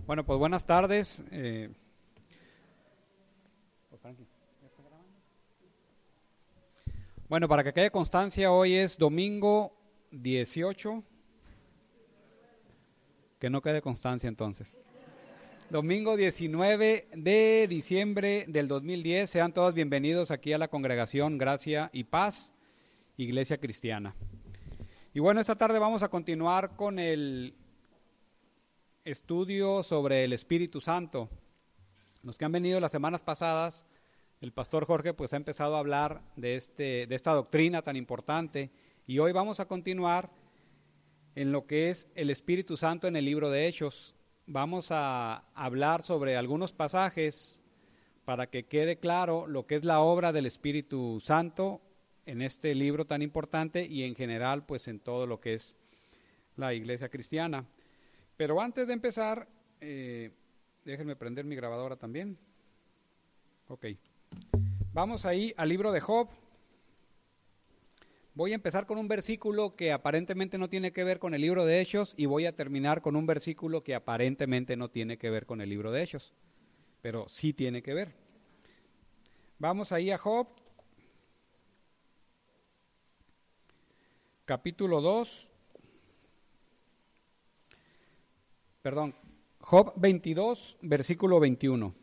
Bueno, pues buenas tardes. Bueno, para que quede constancia, hoy es domingo 18. Que no quede constancia entonces. Domingo 19 de diciembre del 2010. Sean todos bienvenidos aquí a la congregación Gracia y Paz, Iglesia Cristiana. Y bueno, esta tarde vamos a continuar con el estudio sobre el Espíritu Santo. Los que han venido las semanas pasadas, el pastor Jorge pues ha empezado a hablar de esta doctrina tan importante, y hoy vamos a continuar en lo que es el Espíritu Santo en el libro de Hechos. Vamos a hablar sobre algunos pasajes para que quede claro lo que es la obra del Espíritu Santo en este libro tan importante y en general pues en todo lo que es la iglesia cristiana. Pero antes de empezar, déjenme prender mi grabadora también. Ok. Vamos ahí al libro de Job. Voy a empezar con un versículo que aparentemente no tiene que ver con el libro de Hechos, y voy a terminar con un versículo que aparentemente no tiene que ver con el libro de Hechos, pero sí tiene que ver. Vamos ahí a Job, capítulo 2. Job 22, versículo 21.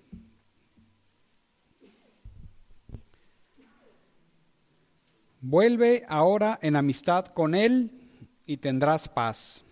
Vuelve ahora en amistad con él y tendrás paz.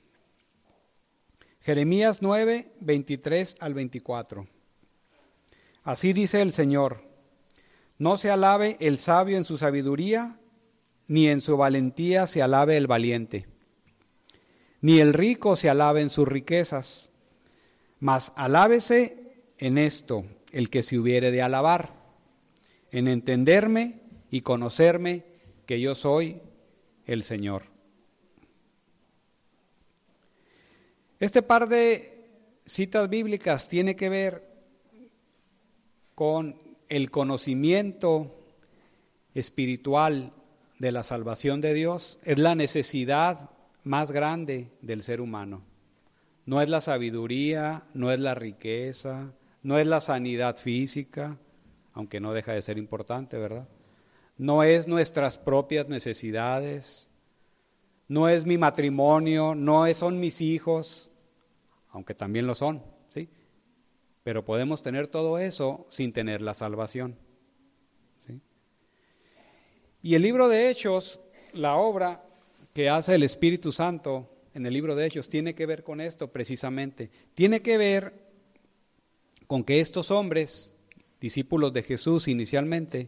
Jeremías 9, 23 al 24. Así dice el Señor: no se alabe el sabio en su sabiduría, ni en su valentía se alabe el valiente, ni el rico se alabe en sus riquezas, mas alábese en esto el que se hubiere de alabar, en entenderme y conocerme que yo soy el Señor. Este par de citas bíblicas tiene que ver con el conocimiento espiritual de la salvación de Dios. Es la necesidad más grande del ser humano. No es la sabiduría, no es la riqueza, no es la sanidad física, aunque no deja de ser importante, ¿verdad? No es nuestras propias necesidades, no es mi matrimonio, son mis hijos, aunque también lo son, ¿sí? Pero podemos tener todo eso sin tener la salvación, ¿sí? Y el libro de Hechos, la obra que hace el Espíritu Santo en el libro de Hechos, tiene que ver con esto precisamente. Tiene que ver con que estos hombres, discípulos de Jesús inicialmente,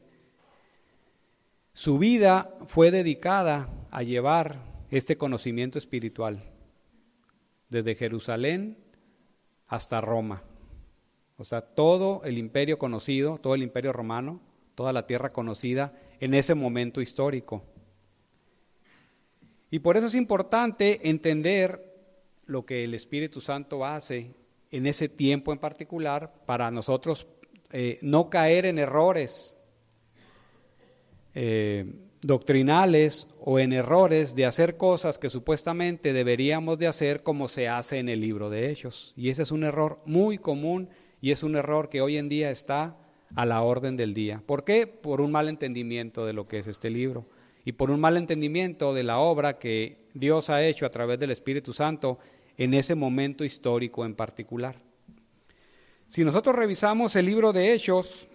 su vida fue dedicada a llevar este conocimiento espiritual desde Jerusalén hasta Roma. O sea, todo el imperio conocido, todo el imperio romano, toda la tierra conocida en ese momento histórico. Y por eso es importante entender lo que el Espíritu Santo hace en ese tiempo en particular, para nosotros no caer en errores doctrinales o en errores de hacer cosas que supuestamente deberíamos de hacer como se hace en el libro de Hechos. Y ese es un error muy común, y es un error que hoy en día está a la orden del día. ¿Por qué? Por un mal entendimiento de lo que es este libro, y por un mal entendimiento de la obra que Dios ha hecho a través del Espíritu Santo en ese momento histórico en particular. Si nosotros revisamos el libro de Hechos,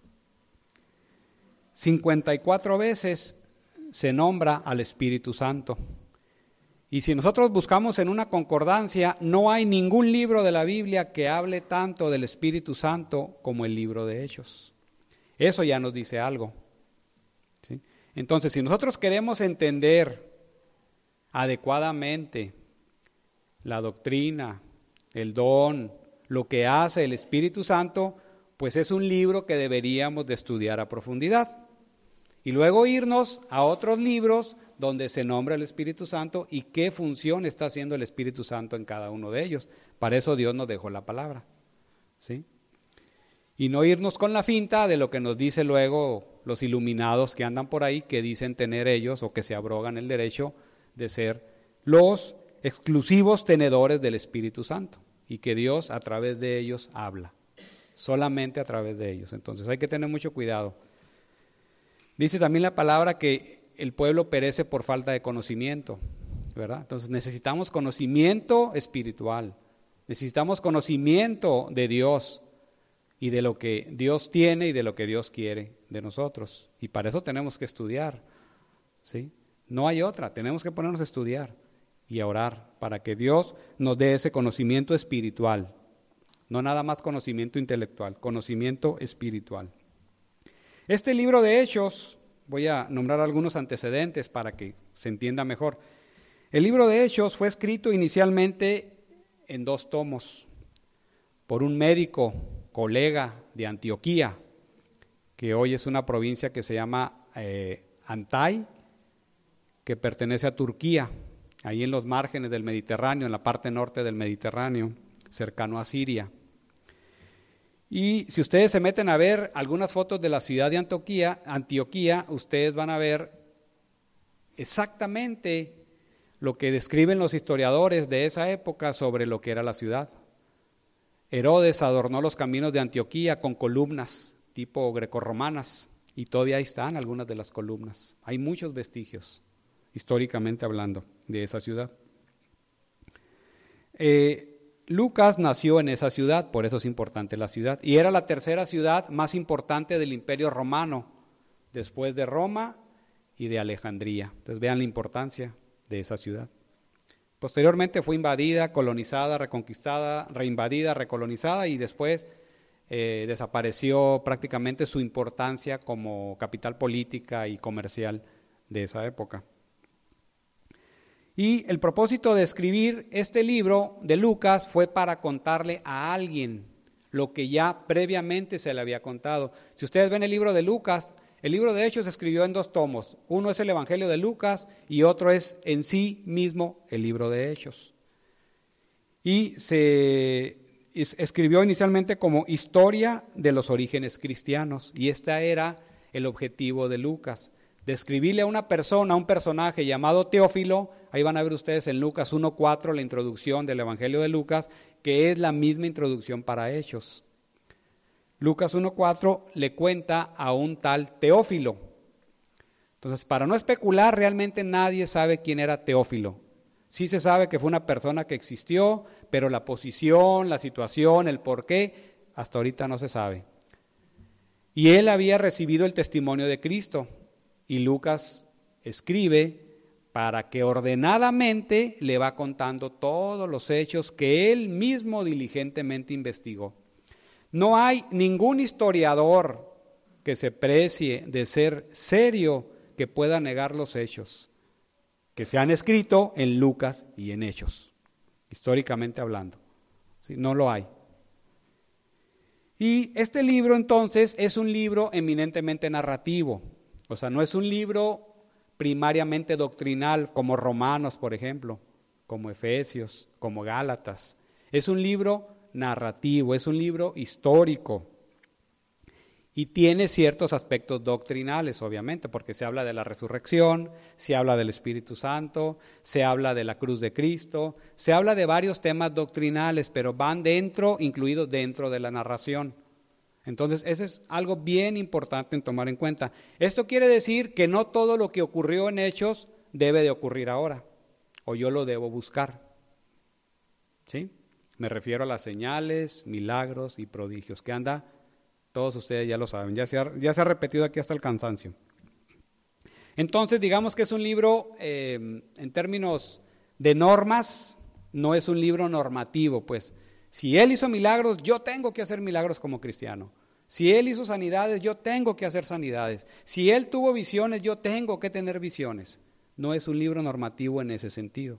54 veces se nombra al Espíritu Santo. Y si nosotros buscamos en una concordancia, no hay ningún libro de la Biblia que hable tanto del Espíritu Santo como el libro de Hechos. Eso ya nos dice algo, ¿sí? Entonces, si nosotros queremos entender adecuadamente la doctrina, el don, lo que hace el Espíritu Santo, pues es un libro que deberíamos de estudiar a profundidad. Y luego irnos a otros libros donde se nombra el Espíritu Santo y qué función está haciendo el Espíritu Santo en cada uno de ellos. Para eso Dios nos dejó la palabra, ¿sí? Y no irnos con la finta de lo que nos dice luego los iluminados que andan por ahí, que dicen tener ellos o que se abrogan el derecho de ser los exclusivos tenedores del Espíritu Santo. y que Dios a través de ellos habla, solamente a través de ellos. Entonces hay que tener mucho cuidado. Dice también la palabra que el pueblo perece por falta de conocimiento, ¿verdad? Entonces necesitamos conocimiento espiritual, necesitamos conocimiento de Dios y de lo que Dios tiene y de lo que Dios quiere de nosotros. Y para eso tenemos que estudiar, ¿sí? No hay otra, tenemos que ponernos a estudiar y a orar para que Dios nos dé ese conocimiento espiritual, no nada más conocimiento intelectual, conocimiento espiritual. Este libro de Hechos, voy a nombrar algunos antecedentes para que se entienda mejor. El libro de Hechos fue escrito inicialmente en 2 tomos por un médico, colega de Antioquía, que hoy es una provincia que se llama Antay, que pertenece a Turquía, ahí en los márgenes del Mediterráneo, en la parte norte del Mediterráneo, cercano a Siria. Y si ustedes se meten a ver algunas fotos de la ciudad de Antioquía, ustedes van a ver exactamente lo que describen los historiadores de esa época sobre lo que era la ciudad. Herodes adornó los caminos de Antioquía con columnas tipo grecorromanas y todavía ahí están algunas de las columnas. Hay muchos vestigios, históricamente hablando, de esa ciudad. Lucas nació en esa ciudad, por eso es importante la ciudad, y era la tercera ciudad más importante del Imperio Romano, después de Roma y de Alejandría. Entonces vean la importancia de esa ciudad. Posteriormente fue invadida, colonizada, reconquistada, reinvadida, recolonizada y después desapareció prácticamente su importancia como capital política y comercial de esa época. Y el propósito de escribir este libro de Lucas fue para contarle a alguien lo que ya previamente se le había contado. Si ustedes ven el libro de Lucas, el libro de Hechos se escribió en 2 tomos. Uno es el Evangelio de Lucas y otro es en sí mismo el libro de Hechos. Y se escribió inicialmente como historia de los orígenes cristianos. Y este era el objetivo de Lucas. Describirle a una persona, a un personaje llamado Teófilo. Ahí van a ver ustedes en Lucas 1:4 la introducción del Evangelio de Lucas, que es la misma introducción para Hechos. Lucas 1:4 le cuenta a un tal Teófilo. Entonces, para no especular, realmente nadie sabe quién era Teófilo. Sí se sabe que fue una persona que existió, pero la posición, la situación, el porqué, hasta ahorita no se sabe. Y él había recibido el testimonio de Cristo. Y Lucas escribe para que ordenadamente le va contando todos los hechos que él mismo diligentemente investigó. No hay ningún historiador que se precie de ser serio que pueda negar los hechos que se han escrito en Lucas y en Hechos, históricamente hablando. ¿Sí? No lo hay. Y este libro entonces es un libro eminentemente narrativo. O sea, no es un libro primariamente doctrinal como Romanos, por ejemplo, como Efesios, como Gálatas. Es un libro narrativo, es un libro histórico y tiene ciertos aspectos doctrinales, obviamente, porque se habla de la resurrección, se habla del Espíritu Santo, se habla de la cruz de Cristo, se habla de varios temas doctrinales, pero van dentro, incluidos dentro de la narración. Entonces, eso es algo bien importante en tomar en cuenta. Esto quiere decir que no todo lo que ocurrió en Hechos debe de ocurrir ahora, o yo lo debo buscar. ¿Sí? Me refiero a las señales, milagros y prodigios, que anda, todos ustedes ya lo saben, ya se ha repetido aquí hasta el cansancio. Entonces, digamos que es un libro, en términos de normas, no es un libro normativo, pues. Si él hizo milagros, yo tengo que hacer milagros como cristiano. Si él hizo sanidades, yo tengo que hacer sanidades. Si él tuvo visiones, yo tengo que tener visiones. No es un libro normativo en ese sentido.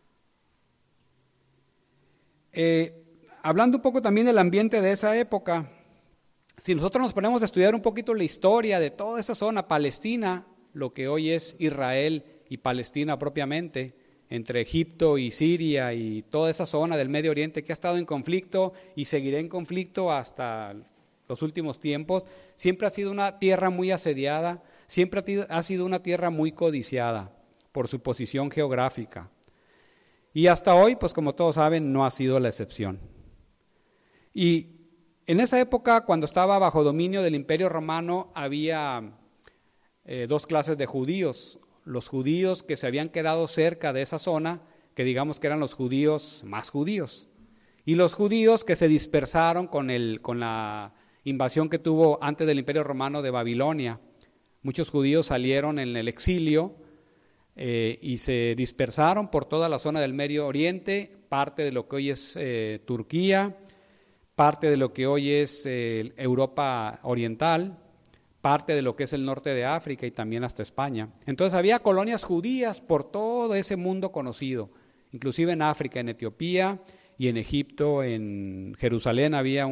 Hablando un poco también del ambiente de esa época, si nosotros nos ponemos a estudiar un poquito la historia de toda esa zona, Palestina, lo que hoy es Israel y Palestina propiamente, entre Egipto y Siria y toda esa zona del Medio Oriente que ha estado en conflicto y seguirá en conflicto hasta los últimos tiempos, siempre ha sido una tierra muy asediada, siempre ha sido una tierra muy codiciada por su posición geográfica. Y hasta hoy, pues como todos saben, no ha sido la excepción. Y en esa época, cuando estaba bajo dominio del Imperio Romano, había dos clases de judíos. Los judíos que se habían quedado cerca de esa zona, que digamos que eran los judíos más judíos, y los judíos que se dispersaron con la invasión que tuvo antes del Imperio Romano de Babilonia. Muchos judíos salieron en el exilio y se dispersaron por toda la zona del Medio Oriente, parte de lo que hoy es Turquía, parte de lo que hoy es Europa Oriental, parte de lo que es el norte de África y también hasta España. Entonces había colonias judías por todo ese mundo conocido, inclusive en África, en Etiopía y en Egipto, en Jerusalén había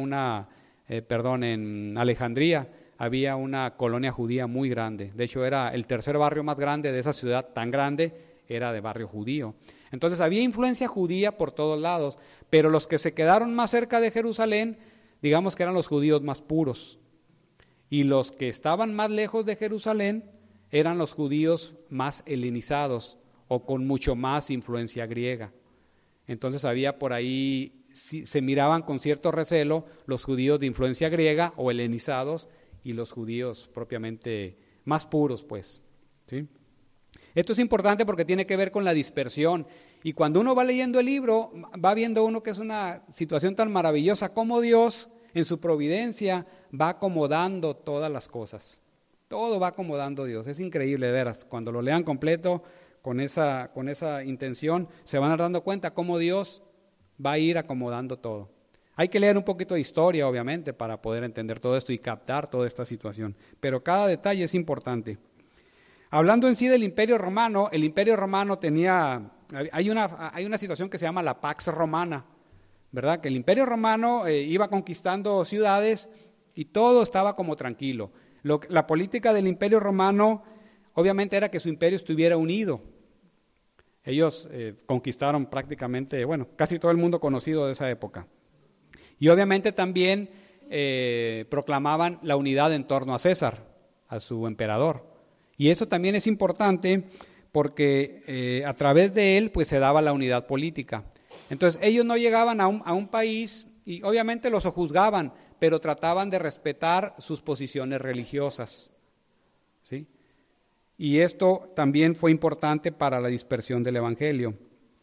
en Alejandría había una colonia judía muy grande. De hecho era el tercer barrio más grande de esa ciudad tan grande, era de barrio judío. Entonces había influencia judía por todos lados, pero los que se quedaron más cerca de Jerusalén, digamos que eran los judíos más puros. Y los que estaban más lejos de Jerusalén eran los judíos más helenizados o con mucho más influencia griega. Entonces había por ahí, se miraban con cierto recelo los judíos de influencia griega o helenizados y los judíos propiamente más puros, pues, ¿sí? Esto es importante porque tiene que ver con la dispersión. Y cuando uno va leyendo el libro, va viendo uno que es una situación tan maravillosa, como Dios en su providencia va acomodando todas las cosas. Todo va acomodando Dios. Es increíble, de veras. Cuando lo lean completo, con esa intención, se van a dar dando cuenta cómo Dios va a ir acomodando todo. Hay que leer un poquito de historia, obviamente, para poder entender todo esto y captar toda esta situación. Pero cada detalle es importante. Hablando en sí del Imperio Romano, el Imperio Romano hay una situación que se llama la Pax Romana, ¿verdad? Que el Imperio Romano iba conquistando ciudades y todo estaba como tranquilo. La política del Imperio Romano obviamente era que su imperio estuviera unido. Ellos conquistaron prácticamente, casi todo el mundo conocido de esa época. Y obviamente también proclamaban la unidad en torno a César, a su emperador. Y eso también es importante porque a través de él pues se daba la unidad política. Entonces ellos no llegaban a un país y obviamente los sojuzgaban, pero trataban de respetar sus posiciones religiosas, ¿sí? Y esto también fue importante para la dispersión del evangelio.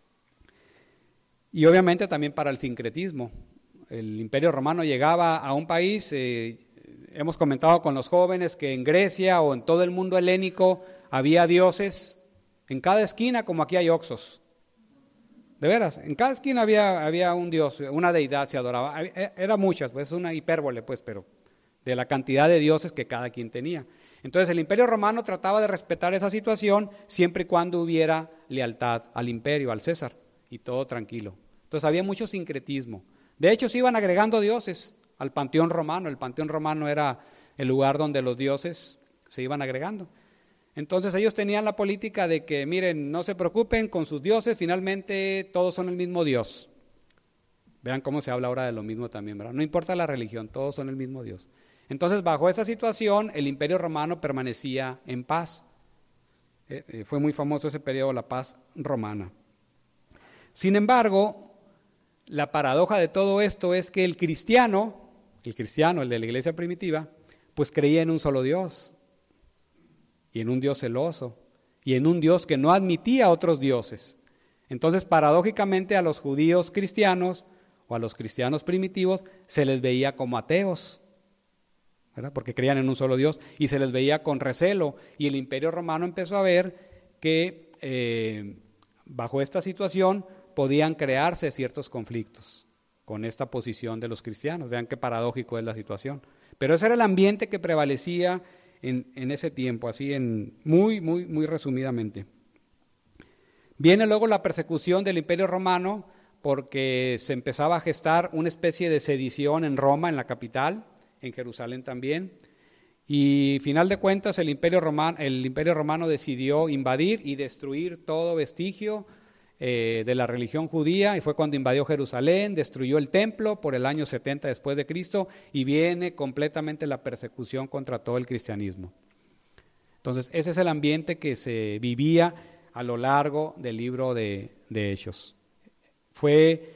Y obviamente también para el sincretismo. El Imperio Romano llegaba a un país, hemos comentado con los jóvenes que en Grecia o en todo el mundo helénico había dioses en cada esquina, como aquí hay oxos. De veras, en cada esquina había un dios, una deidad se adoraba. Era muchas, pues es una hipérbole, pues, pero de la cantidad de dioses que cada quien tenía. Entonces el Imperio Romano trataba de respetar esa situación siempre y cuando hubiera lealtad al imperio, al César, y todo tranquilo. Entonces había mucho sincretismo. De hecho, se iban agregando dioses al panteón romano. El panteón romano era el lugar donde los dioses se iban agregando. Entonces ellos tenían la política de que, miren, no se preocupen con sus dioses, finalmente todos son el mismo Dios. Vean cómo se habla ahora de lo mismo también, ¿verdad? No importa la religión, todos son el mismo Dios. Entonces, bajo esa situación, el Imperio Romano permanecía en paz. Fue muy famoso ese periodo, la paz romana. Sin embargo, la paradoja de todo esto es que el cristiano, el de la iglesia primitiva, pues creía en un solo Dios, y en un Dios celoso, y en un Dios que no admitía a otros dioses. Entonces, paradójicamente, a los judíos cristianos o a los cristianos primitivos se les veía como ateos, ¿verdad? Porque creían en un solo Dios y se les veía con recelo. Y el Imperio Romano empezó a ver que bajo esta situación podían crearse ciertos conflictos con esta posición de los cristianos. Vean qué paradójico es la situación. Pero ese era el ambiente que prevalecía en ese tiempo, así muy resumidamente. Viene luego la persecución del Imperio Romano porque se empezaba a gestar una especie de sedición en Roma, en la capital, en Jerusalén también. Y final de cuentas el Imperio Romano decidió invadir y destruir todo vestigio de la religión judía, y fue cuando invadió Jerusalén, destruyó el templo por el año 70 después de Cristo, y viene completamente la persecución contra todo el cristianismo. Entonces ese es el ambiente que se vivía a lo largo del libro de Hechos. Fue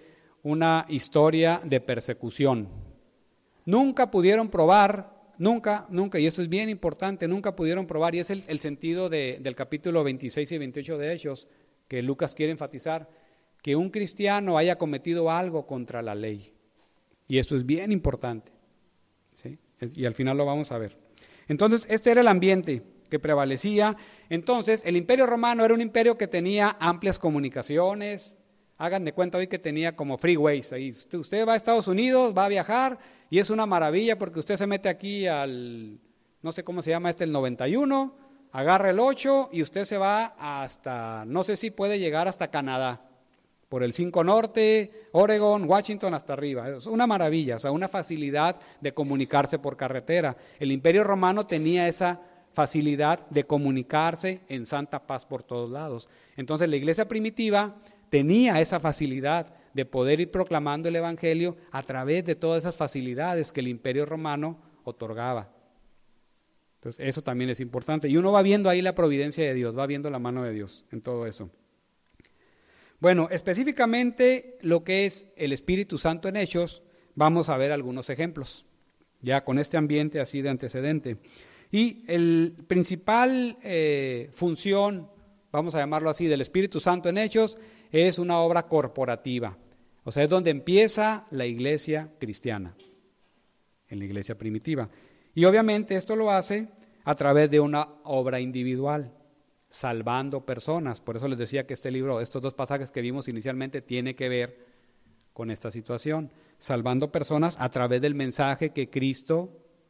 una historia de persecución. Nunca pudieron probar, nunca, y esto es bien importante, nunca pudieron probar, y es el sentido del capítulo 26 y 28 de Hechos, que Lucas quiere enfatizar, que un cristiano haya cometido algo contra la ley. Y esto es bien importante, ¿sí? Y al final lo vamos a ver. Entonces, este era el ambiente que prevalecía. Entonces, el Imperio Romano era un imperio que tenía amplias comunicaciones. Hagan de cuenta hoy que tenía como freeways. Ahí usted va a Estados Unidos, va a viajar, y es una maravilla porque usted se mete aquí al, no sé cómo se llama el 91, agarra el 8 y usted se va hasta, no sé si puede llegar hasta Canadá, por el 5 Norte, Oregon, Washington hasta arriba. Es una maravilla, o sea, una facilidad de comunicarse por carretera. El Imperio Romano tenía esa facilidad de comunicarse en santa paz por todos lados. Entonces la iglesia primitiva tenía esa facilidad de poder ir proclamando el Evangelio a través de todas esas facilidades que el Imperio Romano otorgaba. Entonces eso también es importante. Y uno va viendo ahí la providencia de Dios, va viendo la mano de Dios en todo eso. Bueno, específicamente lo que es el Espíritu Santo en Hechos, vamos a ver algunos ejemplos, ya con este ambiente así de antecedente. Y el principal función, vamos a llamarlo así, del Espíritu Santo en Hechos, es una obra corporativa. O sea, es donde empieza la iglesia cristiana, en la iglesia primitiva. Y obviamente esto lo hace a través de una obra individual, salvando personas. Por eso les decía que este libro, estos dos pasajes que vimos inicialmente, tiene que ver con esta situación, salvando personas a través del mensaje que Cristo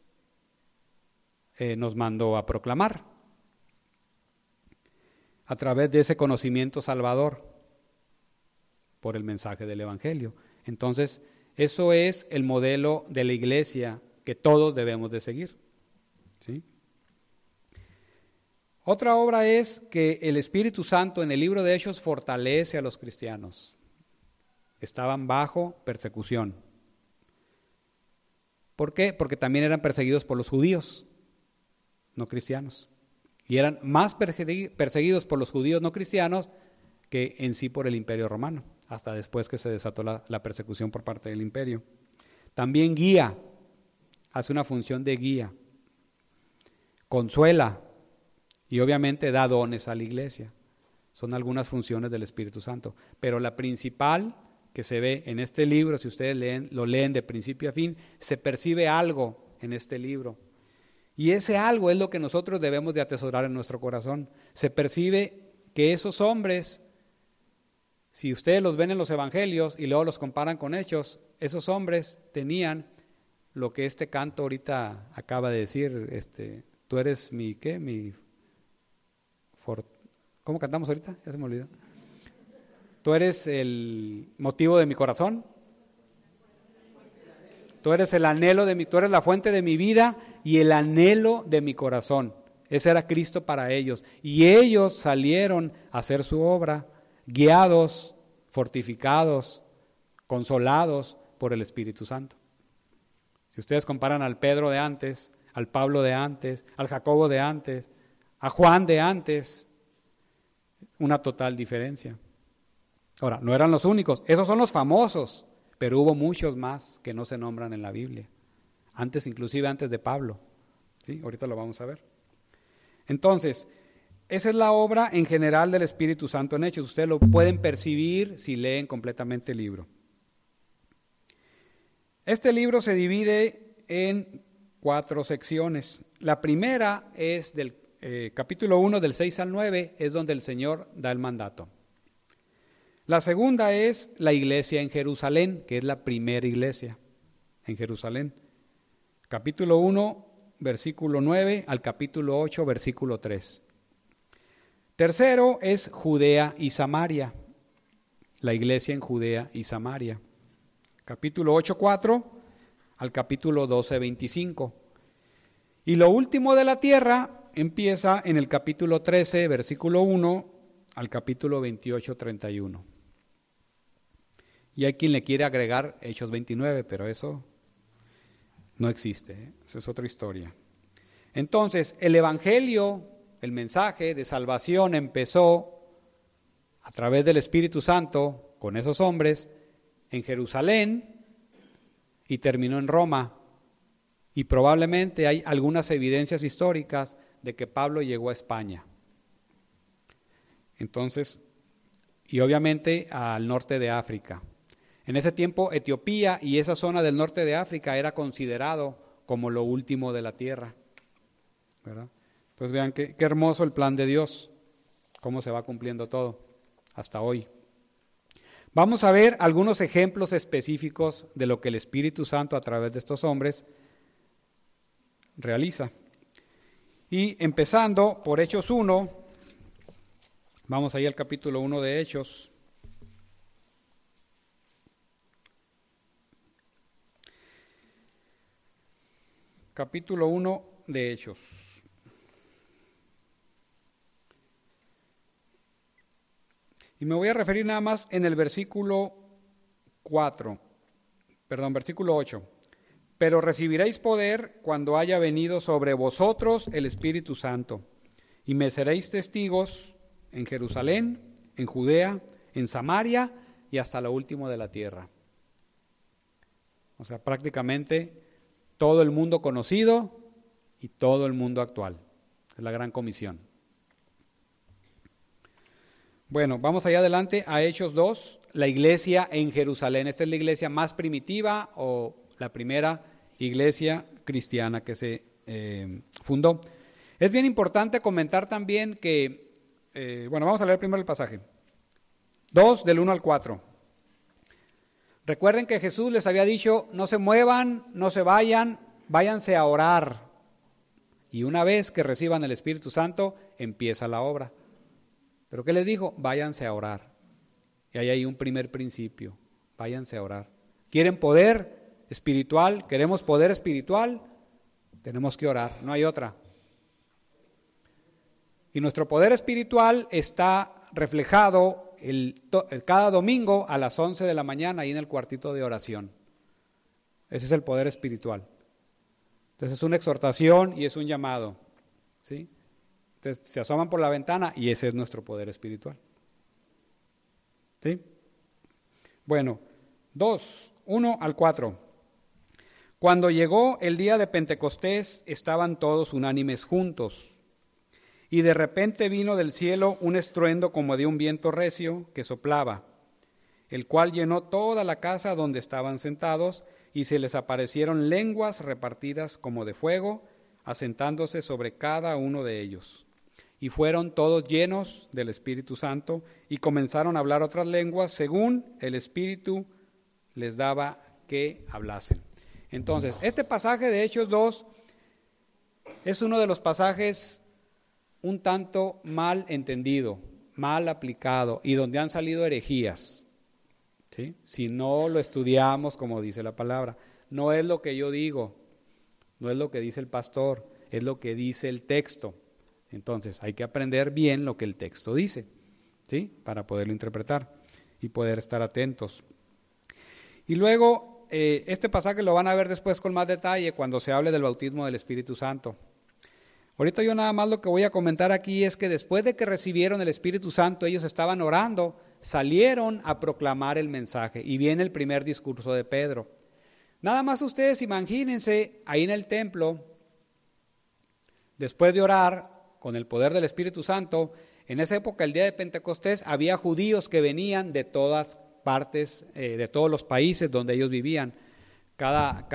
nos mandó a proclamar, a través de ese conocimiento salvador por el mensaje del Evangelio. Entonces, eso es el modelo de la iglesia que todos debemos de seguir, ¿sí? Otra obra es que el Espíritu Santo en el libro de Hechos fortalece a los cristianos. Estaban bajo persecución. ¿Por qué? Porque también eran perseguidos por los judíos, no cristianos. Y eran más perseguidos por los judíos no cristianos que en sí por el Imperio Romano, hasta después que se desató la persecución por parte del imperio. También guía, hace una función de guía, consuela y obviamente da dones a la iglesia. Son algunas funciones del Espíritu Santo, pero la principal que se ve en este libro, si ustedes lo leen de principio a fin, se percibe algo en este libro. Y ese algo es lo que nosotros debemos de atesorar en nuestro corazón. Se percibe que esos hombres, si ustedes los ven en los evangelios y luego los comparan con Hechos, esos hombres tenían lo que este canto ahorita acaba de decir, tú eres mi, ¿qué? ¿Cómo cantamos ahorita? Ya se me olvidó. Tú eres el motivo de mi corazón. Tú eres el anhelo tú eres la fuente de mi vida y el anhelo de mi corazón. Ese era Cristo para ellos. Y ellos salieron a hacer su obra, guiados, fortificados, consolados por el Espíritu Santo. Si ustedes comparan al Pedro de antes, al Pablo de antes, al Jacobo de antes, a Juan de antes, una total diferencia. Ahora, no eran los únicos, esos son los famosos, pero hubo muchos más que no se nombran en la Biblia. Inclusive antes de Pablo. ¿Sí? Ahorita lo vamos a ver. Entonces, esa es la obra en general del Espíritu Santo en Hechos. Ustedes lo pueden percibir si leen completamente el libro. Este libro se divide en 4 secciones. La primera es del capítulo 1, del 6 al 9, es donde el Señor da el mandato. La segunda es la iglesia en Jerusalén, que es la primera iglesia en Jerusalén. Capítulo 1, versículo 9 al capítulo 8, versículo 3. Tercero es Judea y Samaria, la iglesia en Judea y Samaria. Capítulo 8, 4 al capítulo 12, 25. Y lo último de la tierra empieza en el capítulo 13, versículo 1 al capítulo 28, 31. Y hay quien le quiere agregar Hechos 29, pero eso no existe, eso es otra historia. Entonces, el Evangelio, el mensaje de salvación empezó a través del Espíritu Santo con esos hombres en Jerusalén y terminó en Roma. Y probablemente hay algunas evidencias históricas de que Pablo llegó a España. Entonces, y obviamente al norte de África. En ese tiempo Etiopía y esa zona del norte de África era considerado como lo último de la tierra, ¿verdad? Entonces vean qué hermoso el plan de Dios, cómo se va cumpliendo todo hasta hoy. Vamos a ver algunos ejemplos específicos de lo que el Espíritu Santo a través de estos hombres realiza. Y empezando por Hechos 1, vamos ahí al capítulo 1 de Hechos. Capítulo 1 de Hechos. Y me voy a referir nada más en el versículo 8. Pero recibiréis poder cuando haya venido sobre vosotros el Espíritu Santo, y me seréis testigos en Jerusalén, en Judea, en Samaria y hasta lo último de la tierra. O sea, prácticamente todo el mundo conocido y todo el mundo actual. Es la gran comisión. Bueno, vamos allá adelante a Hechos 2, la iglesia en Jerusalén. Esta es la iglesia más primitiva o la primera iglesia cristiana que se fundó. Es bien importante comentar también que, vamos a leer primero el pasaje. 2 del 1 al 4. Recuerden que Jesús les había dicho, no se muevan, no se vayan, váyanse a orar. Y una vez que reciban el Espíritu Santo, empieza la obra. ¿Pero qué les dijo? Váyanse a orar. Y ahí hay un primer principio, váyanse a orar. ¿Quieren poder espiritual? ¿Queremos poder espiritual? Tenemos que orar, no hay otra. Y nuestro poder espiritual está reflejado cada domingo a las 11 de la mañana ahí en el cuartito de oración. Ese es el poder espiritual. Entonces es una exhortación y es un llamado, ¿sí? Entonces se asoman por la ventana y ese es nuestro poder espiritual. ¿Sí? Bueno, 1 al 4. Cuando llegó el día de Pentecostés, estaban todos unánimes juntos. Y de repente vino del cielo un estruendo como de un viento recio que soplaba, el cual llenó toda la casa donde estaban sentados, y se les aparecieron lenguas repartidas como de fuego, asentándose sobre cada uno de ellos. Y fueron todos llenos del Espíritu Santo, y comenzaron a hablar otras lenguas, según el Espíritu les daba que hablasen. Entonces, este pasaje de Hechos 2 es uno de los pasajes un tanto mal entendido, mal aplicado, y donde han salido herejías, ¿sí? Si no lo estudiamos como dice la palabra. No es lo que yo digo, no es lo que dice el pastor, es lo que dice el texto. Entonces hay que aprender bien lo que el texto dice, ¿sí? Para poderlo interpretar y poder estar atentos. Y luego este pasaje lo van a ver después con más detalle cuando se hable del bautismo del Espíritu Santo. Ahorita yo nada más lo que voy a comentar aquí es que después de que recibieron el Espíritu Santo, ellos estaban orando, salieron a proclamar el mensaje y viene el primer discurso de Pedro. Nada más ustedes imagínense ahí en el templo, después de orar con el poder del Espíritu Santo, en esa época, el día de Pentecostés, había judíos que venían de todas partes, de todos los países donde ellos vivían. Cada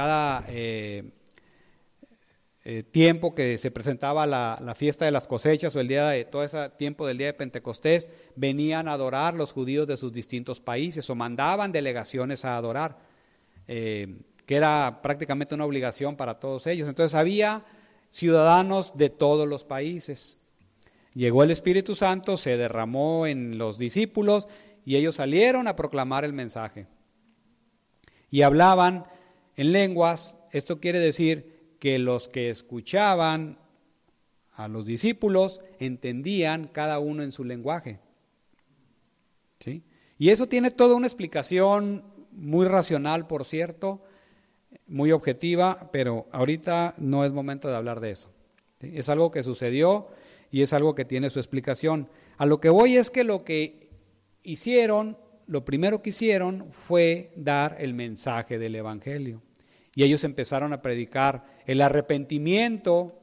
tiempo que se presentaba la fiesta de las cosechas o todo ese tiempo del día de Pentecostés, venían a adorar los judíos de sus distintos países o mandaban delegaciones a adorar, que era prácticamente una obligación para todos ellos. Entonces había ciudadanos de todos los países. Llegó el Espíritu Santo, se derramó en los discípulos y ellos salieron a proclamar el mensaje. Y hablaban en lenguas. Esto quiere decir que los que escuchaban a los discípulos entendían cada uno en su lenguaje, ¿sí? Y eso tiene toda una explicación muy racional, por cierto, muy objetiva, pero ahorita no es momento de hablar de eso, ¿sí? Es algo que sucedió y es algo que tiene su explicación. A lo que voy es que lo que hicieron lo primero que hicieron fue dar el mensaje del Evangelio. Y ellos empezaron a predicar el arrepentimiento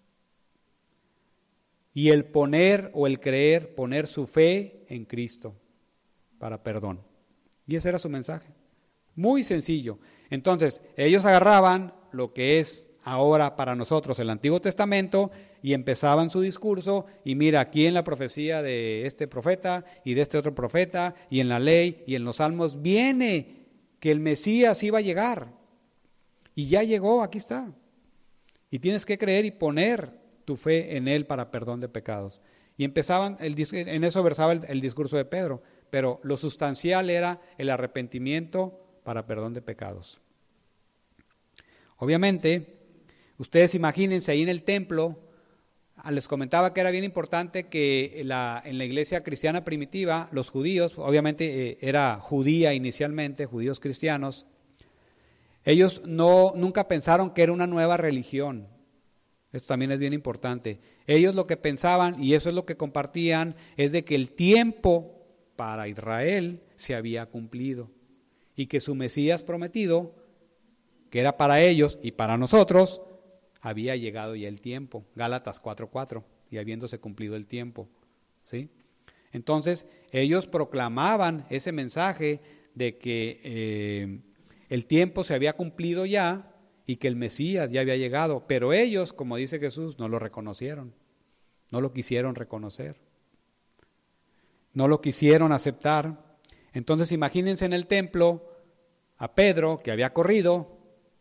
y el poner o el creer, poner su fe en Cristo para perdón. Y ese era su mensaje. Muy sencillo. Entonces, ellos agarraban lo que es ahora para nosotros el Antiguo Testamento y empezaban su discurso y mira, aquí en la profecía de este profeta y de este otro profeta y en la ley y en los salmos viene que el Mesías iba a llegar y ya llegó, aquí está. Y tienes que creer y poner tu fe en Él para perdón de pecados. Y empezaban, en eso versaba el discurso de Pedro, pero lo sustancial era el arrepentimiento para perdón de pecados. Obviamente, ustedes imagínense ahí en el templo, les comentaba que era bien importante que en la iglesia cristiana primitiva, los judíos, obviamente era judía inicialmente, judíos cristianos, ellos nunca pensaron que era una nueva religión. Esto también es bien importante. Ellos lo que pensaban, y eso es lo que compartían, es de que el tiempo para Israel se había cumplido y que su Mesías prometido, que era para ellos y para nosotros, había llegado ya el tiempo. Gálatas 4:4, y habiéndose cumplido el tiempo, ¿sí? Entonces, ellos proclamaban ese mensaje de que el tiempo se había cumplido ya y que el Mesías ya había llegado, pero ellos, como dice Jesús, no lo reconocieron, no lo quisieron reconocer, no lo quisieron aceptar. Entonces, imagínense en el templo a Pedro, que había corrido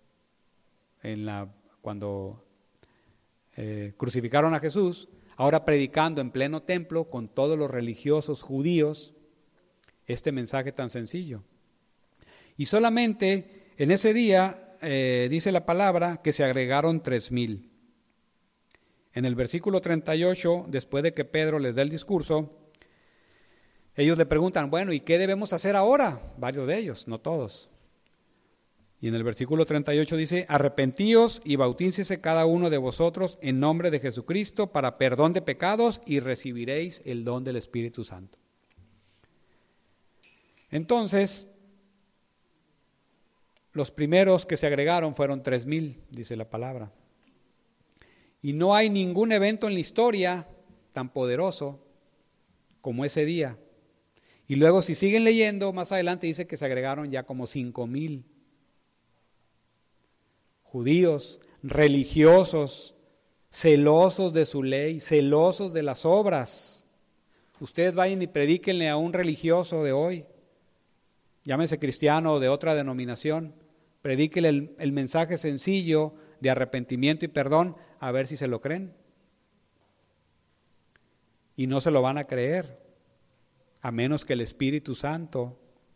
cuando crucificaron a Jesús, ahora predicando en pleno templo con todos los religiosos judíos este mensaje tan sencillo. Y solamente en ese día dice la palabra que se agregaron 3,000. En el versículo 38, después de que Pedro les da el discurso, ellos le preguntan, bueno, ¿y qué debemos hacer ahora? Varios de ellos, no todos. Y en el versículo 38 dice, arrepentíos y bautícese cada uno de vosotros en nombre de Jesucristo para perdón de pecados y recibiréis el don del Espíritu Santo. Entonces, los primeros que se agregaron fueron 3,000, dice la palabra. Y no hay ningún evento en la historia tan poderoso como ese día. Y luego si siguen leyendo, más adelante dice que se agregaron ya como 5,000 judíos, religiosos, celosos de su ley, celosos de las obras. Ustedes vayan y predíquenle a un religioso de hoy, llámese cristiano o de otra denominación, predíquenle el mensaje sencillo de arrepentimiento y perdón, a ver si se lo creen. Y no se lo van a creer, a menos que el Espíritu Santo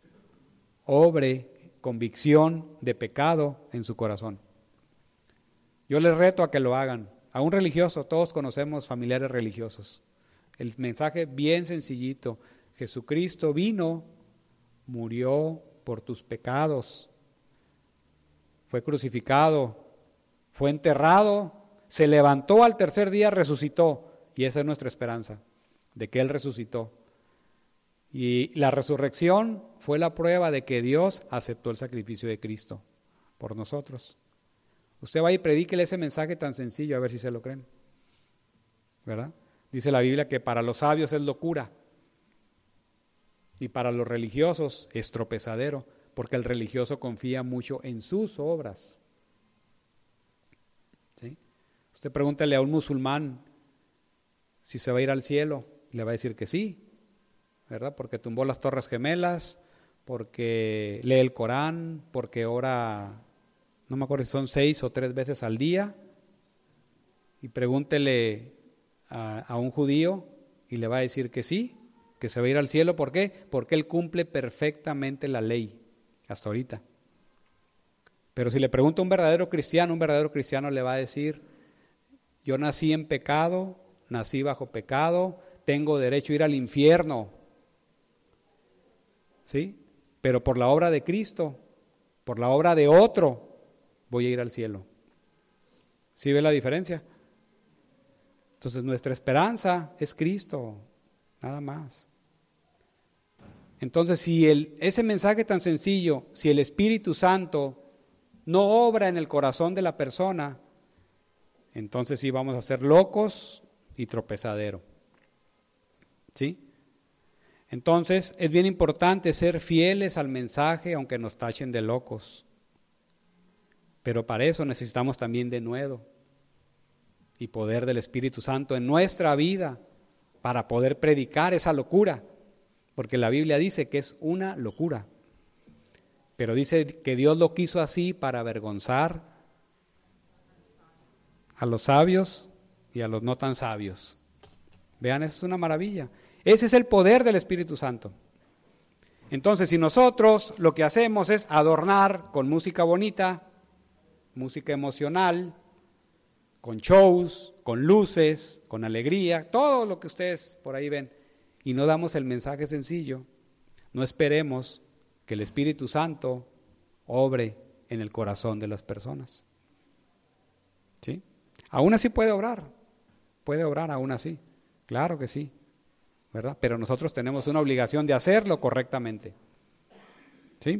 obre convicción de pecado en su corazón. Yo les reto a que lo hagan. A un religioso, todos conocemos familiares religiosos. El mensaje bien sencillito. Jesucristo vino, murió por tus pecados, fue crucificado, fue enterrado, se levantó al tercer día, resucitó. Y esa es nuestra esperanza, de que Él resucitó. Y la resurrección fue la prueba de que Dios aceptó el sacrificio de Cristo por nosotros. Usted va y predíquele ese mensaje tan sencillo, a ver si se lo creen, ¿verdad? Dice la Biblia que para los sabios es locura y para los religiosos es tropezadero, porque el religioso confía mucho en sus obras. ¿Sí? Usted pregúntele a un musulmán si se va a ir al cielo, le va a decir que sí, ¿verdad? Porque tumbó las Torres Gemelas, porque lee el Corán, porque ora, no me acuerdo si son 6 o 3 veces al día. Y pregúntele a un judío y le va a decir que sí, que se va a ir al cielo. ¿Por qué? Porque él cumple perfectamente la ley, hasta ahorita. Pero si le pregunta a un verdadero cristiano le va a decir, yo nací en pecado, nací bajo pecado, tengo derecho a ir al infierno. ¿Sí? Pero por la obra de Cristo, por la obra de otro, voy a ir al cielo. ¿Sí ve la diferencia? Entonces nuestra esperanza es Cristo, nada más. Entonces, si ese mensaje tan sencillo, si el Espíritu Santo no obra en el corazón de la persona, entonces sí vamos a ser locos y tropezadero. ¿Sí? Entonces, es bien importante ser fieles al mensaje, aunque nos tachen de locos. Pero para eso necesitamos también denuedo y poder del Espíritu Santo en nuestra vida para poder predicar esa locura, porque la Biblia dice que es una locura, pero dice que Dios lo quiso así para avergonzar a los sabios y a los no tan sabios. Vean, eso es una maravilla. Ese es el poder del Espíritu Santo. Entonces, si nosotros lo que hacemos es adornar con música bonita, música emocional, con shows, con luces, con alegría, todo lo que ustedes por ahí ven, y no damos el mensaje sencillo, no esperemos que el Espíritu Santo obre en el corazón de las personas. ¿Sí? Aún así puede obrar aún así, claro que sí, ¿verdad? Pero nosotros tenemos una obligación de hacerlo correctamente. ¿Sí?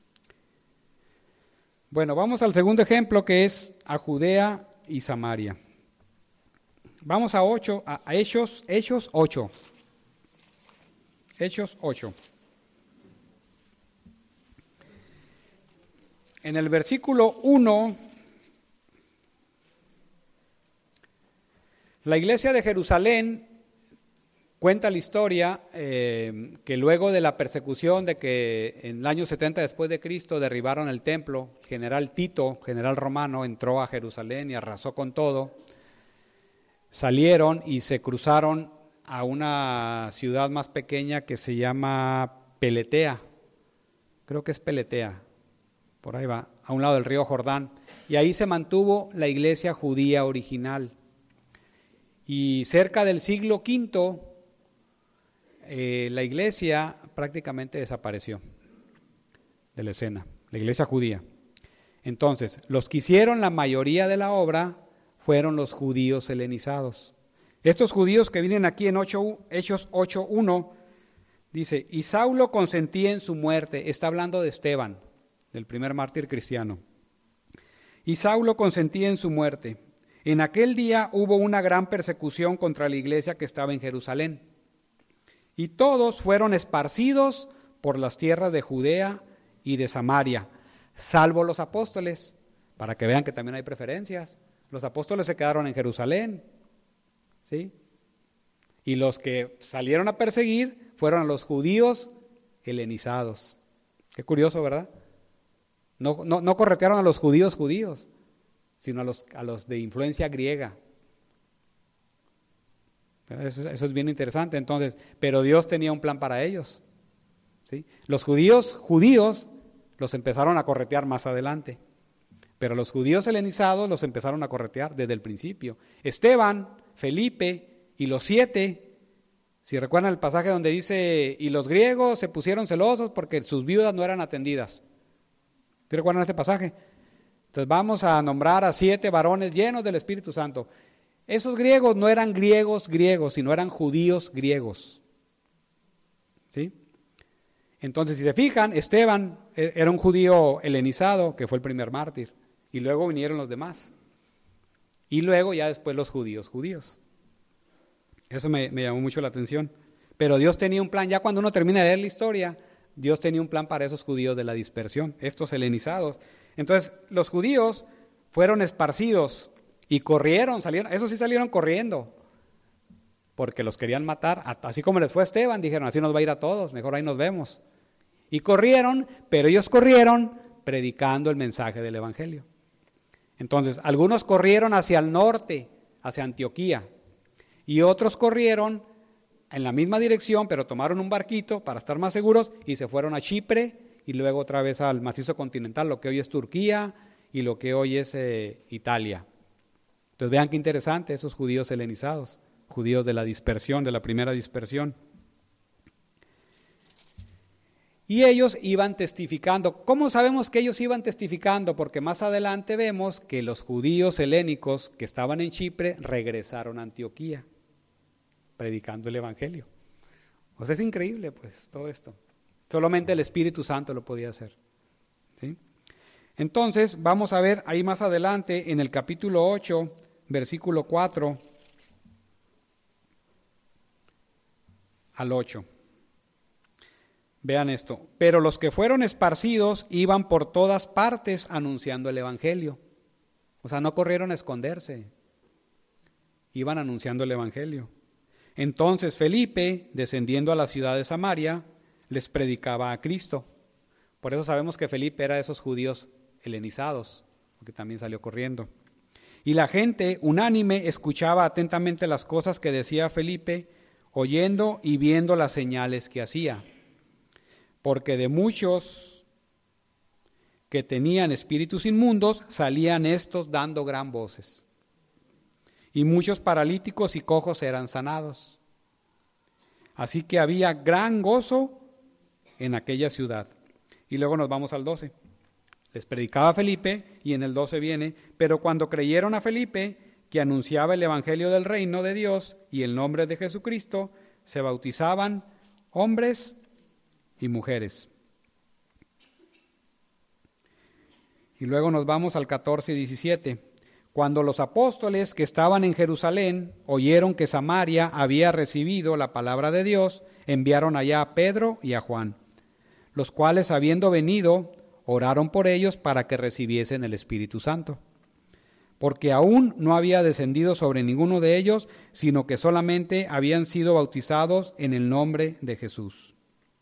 Bueno, vamos al segundo ejemplo, que es a Judea y Samaria. Vamos a Hechos 8. Hechos 8. En el versículo 1, la iglesia de Jerusalén cuenta la historia que luego de la persecución de que en el año 70 después de Cristo derribaron el templo, general Tito, general romano, entró a Jerusalén y arrasó con todo. Salieron y se cruzaron a una ciudad más pequeña que se llama Peletea, creo que es Peletea, por ahí va, a un lado del río Jordán, y ahí se mantuvo la iglesia judía original. Y cerca del siglo V, la iglesia prácticamente desapareció de la escena, la iglesia judía. Entonces, los que hicieron la mayoría de la obra fueron los judíos helenizados. Estos judíos que vienen aquí en Hechos 8:1, dice, y Saulo consentía en su muerte, está hablando de Esteban, del primer mártir cristiano. Y Saulo consentía en su muerte. En aquel día hubo una gran persecución contra la iglesia que estaba en Jerusalén. Y todos fueron esparcidos por las tierras de Judea y de Samaria, salvo los apóstoles, para que vean que también hay preferencias. Los apóstoles se quedaron en Jerusalén, ¿sí? Y los que salieron a perseguir fueron a los judíos helenizados. Qué curioso, ¿verdad? No corretearon a los judíos, sino a los de influencia griega. Eso es bien interesante. Entonces, pero Dios tenía un plan para ellos, ¿sí? Los judíos los empezaron a corretear más adelante, pero los judíos helenizados los empezaron a corretear desde el principio. Esteban, Felipe y los 7, si recuerdan el pasaje donde dice, y los griegos se pusieron celosos porque sus viudas no eran atendidas. ¿Sí recuerdan este pasaje? Entonces vamos a nombrar a 7 varones llenos del Espíritu Santo. Esos griegos no eran griegos, sino eran judíos griegos. ¿Sí? Entonces, si se fijan, Esteban era un judío helenizado, que fue el primer mártir, y luego vinieron los demás. Y luego ya después los judíos. Eso me llamó mucho la atención. Pero Dios tenía un plan, ya cuando uno termina de leer la historia, Dios tenía un plan para esos judíos de la dispersión, estos helenizados. Entonces, los judíos fueron esparcidos y salieron corriendo, porque los querían matar, así como les fue a Esteban, dijeron, así nos va a ir a todos, mejor ahí nos vemos. Y corrieron, pero ellos corrieron predicando el mensaje del Evangelio. Entonces, algunos corrieron hacia el norte, hacia Antioquía, y otros corrieron en la misma dirección, pero tomaron un barquito para estar más seguros y se fueron a Chipre y luego otra vez al macizo continental, lo que hoy es Turquía y lo que hoy es Italia. Entonces vean qué interesante esos judíos helenizados, judíos de la dispersión, de la primera dispersión. Y ellos iban testificando. ¿Cómo sabemos que ellos iban testificando? Porque más adelante vemos que los judíos helénicos que estaban en Chipre regresaron a Antioquía, predicando el Evangelio. O sea, es increíble pues todo esto. Solamente el Espíritu Santo lo podía hacer. ¿Sí? Entonces, vamos a ver ahí más adelante en el capítulo 8, versículo 4 al 8. Vean esto. Pero los que fueron esparcidos iban por todas partes anunciando el evangelio. O sea, no corrieron a esconderse. Iban anunciando el evangelio. Entonces Felipe, descendiendo a la ciudad de Samaria, les predicaba a Cristo. Por eso sabemos que Felipe era de esos judíos helenizados, porque también salió corriendo. Y la gente unánime escuchaba atentamente las cosas que decía Felipe, oyendo y viendo las señales que hacía. Porque de muchos que tenían espíritus inmundos, salían estos dando gran voces. Y muchos paralíticos y cojos eran sanados. Así que había gran gozo en aquella ciudad. Y luego nos vamos al 12. Les predicaba Felipe, y en el 12 viene, pero cuando creyeron a Felipe, que anunciaba el evangelio del reino de Dios y el nombre de Jesucristo, se bautizaban hombres y mujeres. Y luego nos vamos al 14 y 17. Cuando los apóstoles que estaban en Jerusalén oyeron que Samaria había recibido la palabra de Dios, enviaron allá a Pedro y a Juan, los cuales, habiendo venido, oraron por ellos para que recibiesen el Espíritu Santo, porque aún no había descendido sobre ninguno de ellos, sino que solamente habían sido bautizados en el nombre de Jesús.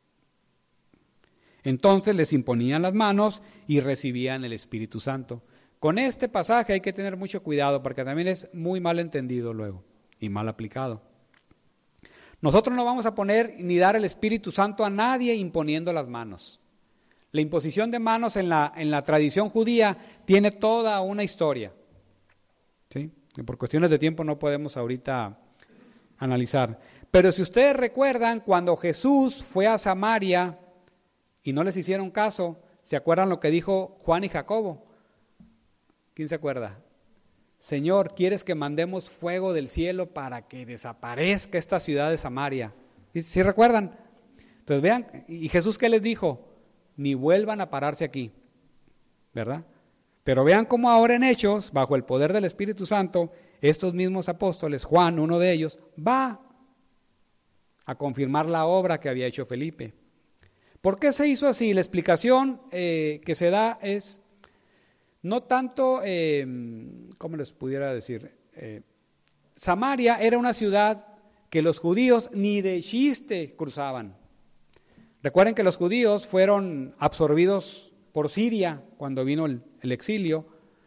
Entonces les imponían las manos y recibían el Espíritu Santo. Con este pasaje hay que tener mucho cuidado porque también es muy mal entendido luego y mal aplicado. Nosotros no vamos a poner ni dar el Espíritu Santo a nadie imponiendo las manos. La imposición de manos en la tradición judía tiene toda una historia, ¿sí? Que por cuestiones de tiempo no podemos ahorita analizar. Pero si ustedes recuerdan, cuando Jesús fue a Samaria y no les hicieron caso, ¿se acuerdan lo que dijo Juan y Jacobo? ¿Quién se acuerda? Señor, ¿quieres que mandemos fuego del cielo para que desaparezca esta ciudad de Samaria? ¿Sí recuerdan? Entonces vean, ¿y Jesús qué les dijo? Ni vuelvan a pararse aquí, ¿verdad? Pero vean cómo ahora en Hechos, bajo el poder del Espíritu Santo, estos mismos apóstoles, Juan, uno de ellos, va a confirmar la obra que había hecho Felipe. ¿Por qué se hizo así? La explicación que se da es no tanto, ¿cómo les pudiera decir? Samaria era una ciudad que los judíos ni de chiste cruzaban. Recuerden que los judíos fueron absorbidos por Siria cuando vino el exilio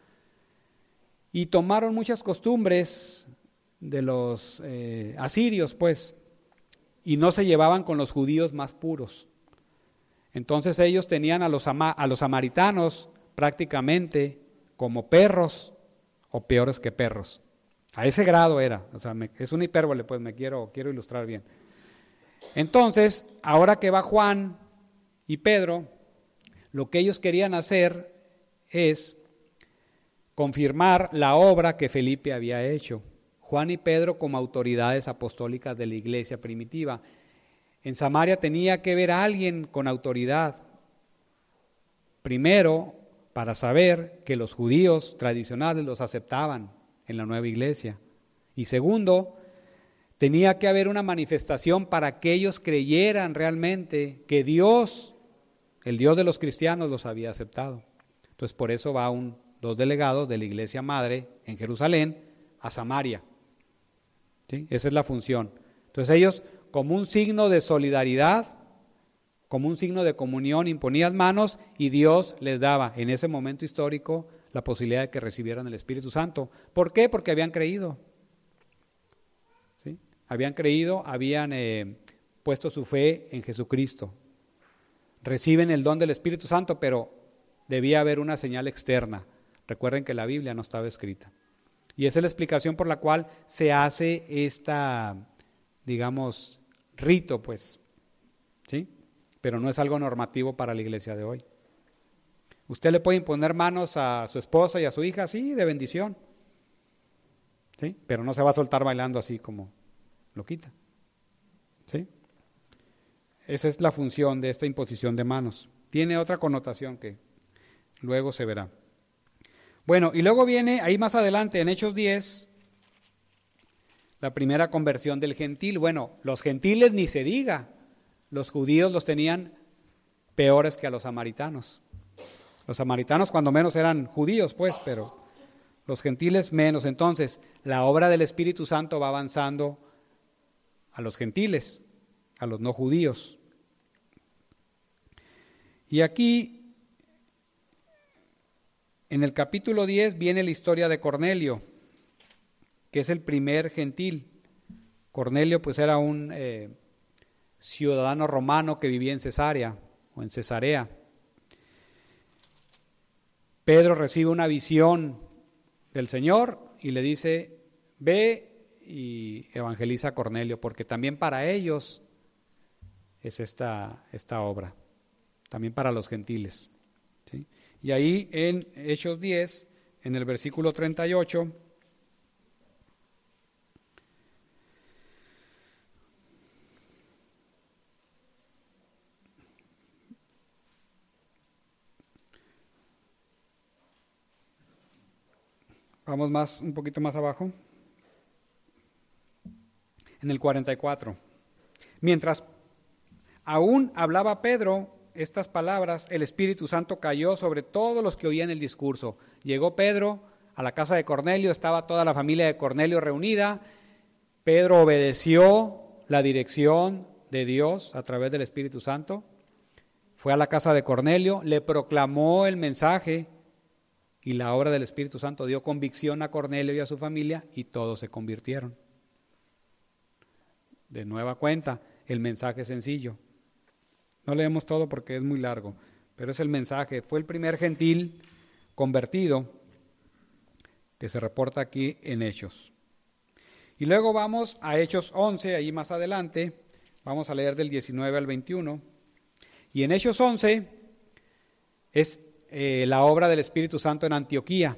y tomaron muchas costumbres de los asirios, pues, y no se llevaban con los judíos más puros. Entonces ellos tenían a los samaritanos prácticamente como perros o peores que perros. A ese grado era, o sea, es una hipérbole, pues quiero ilustrar bien. Entonces, ahora que va Juan y Pedro, lo que ellos querían hacer es confirmar la obra que Felipe había hecho. Juan y Pedro como autoridades apostólicas de la iglesia primitiva. En Samaria tenía que ver a alguien con autoridad. Primero, para saber que los judíos tradicionales los aceptaban en la nueva iglesia. Y segundo, tenía que haber una manifestación para que ellos creyeran realmente que Dios, el Dios de los cristianos, los había aceptado. Entonces por eso va dos delegados de la iglesia madre en Jerusalén a Samaria. ¿Sí? Esa es la función. Entonces ellos, como un signo de solidaridad, como un signo de comunión, imponían manos y Dios les daba en ese momento histórico la posibilidad de que recibieran el Espíritu Santo. ¿Por qué? Porque habían creído. ¿Sí? Habían creído, habían puesto su fe en Jesucristo. Reciben el don del Espíritu Santo, pero debía haber una señal externa. Recuerden que la Biblia no estaba escrita. Y esa es la explicación por la cual se hace esta, digamos, rito, pues, ¿sí? Pero no es algo normativo para la iglesia de hoy. Usted le puede imponer manos a su esposa y a su hija, sí, de bendición, ¿sí? Pero no se va a soltar bailando así como loquita, ¿sí? Esa es la función de esta imposición de manos. Tiene otra connotación que luego se verá. Bueno, y luego viene ahí más adelante en Hechos 10, la primera conversión del gentil. Bueno, los gentiles ni se diga, los judíos los tenían peores que a los samaritanos. Los samaritanos cuando menos eran judíos, pues, pero los gentiles menos. Entonces, la obra del Espíritu Santo va avanzando a los gentiles, a los no judíos. Y aquí, en el capítulo 10, viene la historia de Cornelio, que es el primer gentil. Cornelio pues era un ciudadano romano que vivía en Cesarea o en Cesarea. Pedro recibe una visión del Señor y le dice, ve y evangeliza a Cornelio, porque también para ellos es esta obra, también para los gentiles, ¿sí? Y ahí en Hechos 10, en el versículo 38, vamos un poquito más abajo, en el 44. Mientras aún hablaba Pedro estas palabras, el Espíritu Santo cayó sobre todos los que oían el discurso. Llegó Pedro a la casa de Cornelio, estaba toda la familia de Cornelio reunida. Pedro obedeció la dirección de Dios a través del Espíritu Santo. Fue a la casa de Cornelio, le proclamó el mensaje y la obra del Espíritu Santo dio convicción a Cornelio y a su familia y todos se convirtieron. De nueva cuenta, el mensaje es sencillo. No leemos todo porque es muy largo, pero es el mensaje. Fue el primer gentil convertido que se reporta aquí en Hechos. Y luego vamos a Hechos 11, ahí más adelante, vamos a leer del 19 al 21. Y en Hechos 11 es la obra del Espíritu Santo en Antioquía.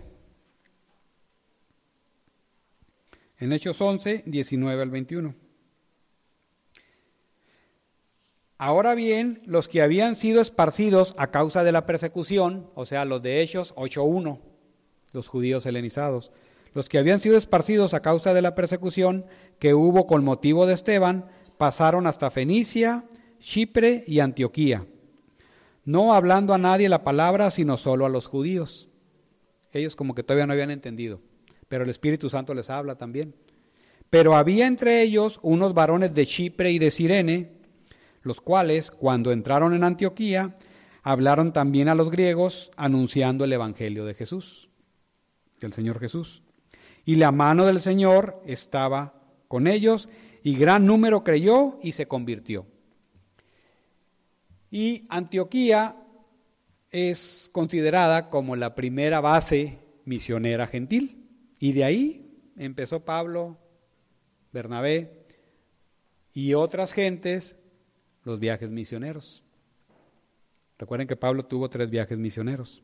En Hechos 11, 19 al 21. Ahora bien, los que habían sido esparcidos a causa de la persecución, o sea, los de Hechos 8:1, los judíos helenizados, los que habían sido esparcidos a causa de la persecución que hubo con motivo de Esteban, pasaron hasta Fenicia, Chipre y Antioquía, no hablando a nadie la palabra, sino solo a los judíos. Ellos como que todavía no habían entendido, pero el Espíritu Santo les habla también. Pero había entre ellos unos varones de Chipre y de Cirene, los cuales, cuando entraron en Antioquía, hablaron también a los griegos, anunciando el Evangelio de Jesús, del Señor Jesús. Y la mano del Señor estaba con ellos, y gran número creyó y se convirtió. Y Antioquía es considerada como la primera base misionera gentil. Y de ahí empezó Pablo, Bernabé y otras gentes los viajes misioneros. Recuerden que Pablo tuvo 3 viajes misioneros.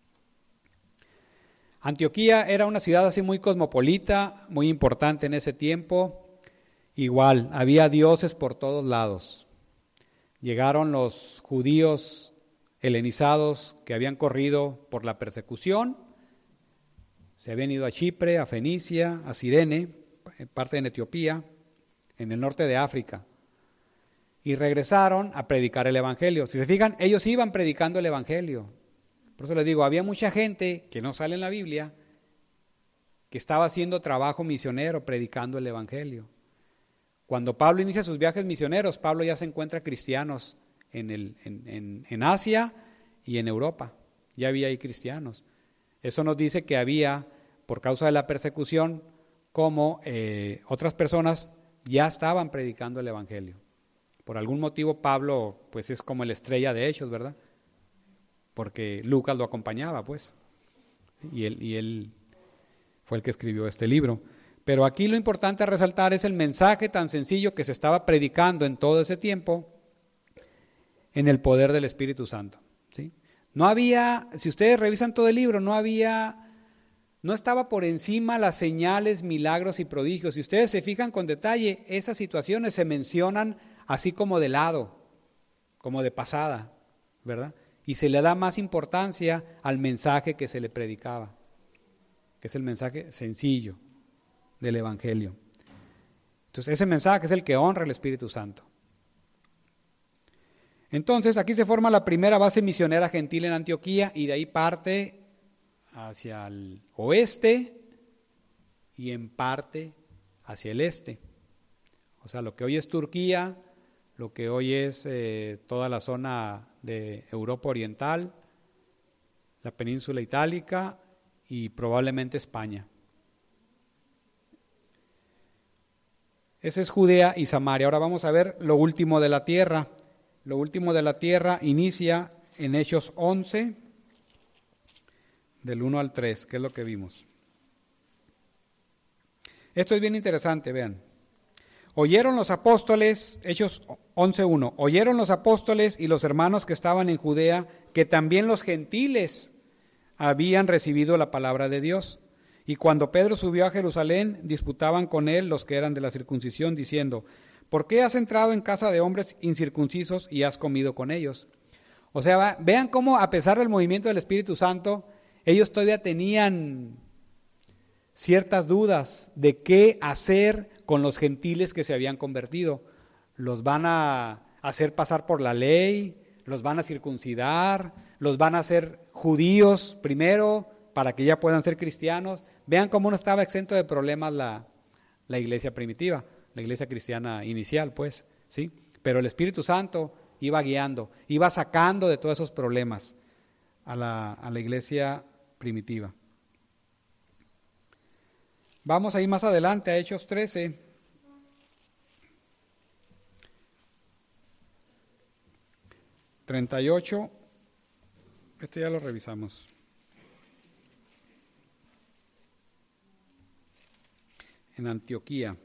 Antioquía era una ciudad así muy cosmopolita, muy importante en ese tiempo. Igual, había dioses por todos lados. Llegaron los judíos helenizados que habían corrido por la persecución. Se habían ido a Chipre, a Fenicia, a Cirene, parte de Etiopía, en el norte de África. Y regresaron a predicar el Evangelio. Si se fijan, ellos iban predicando el Evangelio. Por eso les digo, había mucha gente que no sale en la Biblia que estaba haciendo trabajo misionero, predicando el Evangelio. Cuando Pablo inicia sus viajes misioneros, Pablo ya se encuentra cristianos en Asia y en Europa. Ya había ahí cristianos. Eso nos dice que había, por causa de la persecución, como otras personas ya estaban predicando el Evangelio. Por algún motivo Pablo pues es como la estrella de Hechos, ¿verdad? Porque Lucas lo acompañaba, pues. Y él fue el que escribió este libro. Pero aquí lo importante a resaltar es el mensaje tan sencillo que se estaba predicando en todo ese tiempo en el poder del Espíritu Santo, ¿sí? No había, si ustedes revisan todo el libro, no estaba por encima las señales, milagros y prodigios. Si ustedes se fijan con detalle, esas situaciones se mencionan así como de lado. como de pasada, ¿verdad? Y se le da más importancia al mensaje que se le predicaba, que es el mensaje sencillo del Evangelio. Entonces, ese mensaje es el que honra al Espíritu Santo. Entonces, aquí se forma la primera base misionera gentil en Antioquía y de ahí parte hacia el oeste y en parte hacia el este. O sea, lo que hoy es Turquía, lo que hoy es toda la zona de Europa Oriental, la península itálica y probablemente España. Ese es Judea y Samaria. Ahora vamos a ver lo último de la tierra. Lo último de la tierra inicia en Hechos 11, del 1 al 3, que es lo que vimos. Esto es bien interesante, vean. Oyeron los apóstoles, Hechos 11:1, oyeron los apóstoles y los hermanos que estaban en Judea que también los gentiles habían recibido la palabra de Dios. Y cuando Pedro subió a Jerusalén, disputaban con él los que eran de la circuncisión, diciendo: ¿por qué has entrado en casa de hombres incircuncisos y has comido con ellos? O sea, vean cómo a pesar del movimiento del Espíritu Santo, ellos todavía tenían ciertas dudas de qué hacer con los gentiles que se habían convertido. ¿Los van a hacer pasar por la ley? ¿Los van a circuncidar? ¿Los van a hacer judíos primero para que ya puedan ser cristianos? Vean cómo no estaba exento de problemas la iglesia primitiva, la iglesia cristiana inicial, pues, ¿sí? Pero el Espíritu Santo iba guiando, iba sacando de todos esos problemas a la iglesia primitiva. Vamos a ir más adelante a Hechos 13. 38. Este ya lo revisamos. En Antioquía.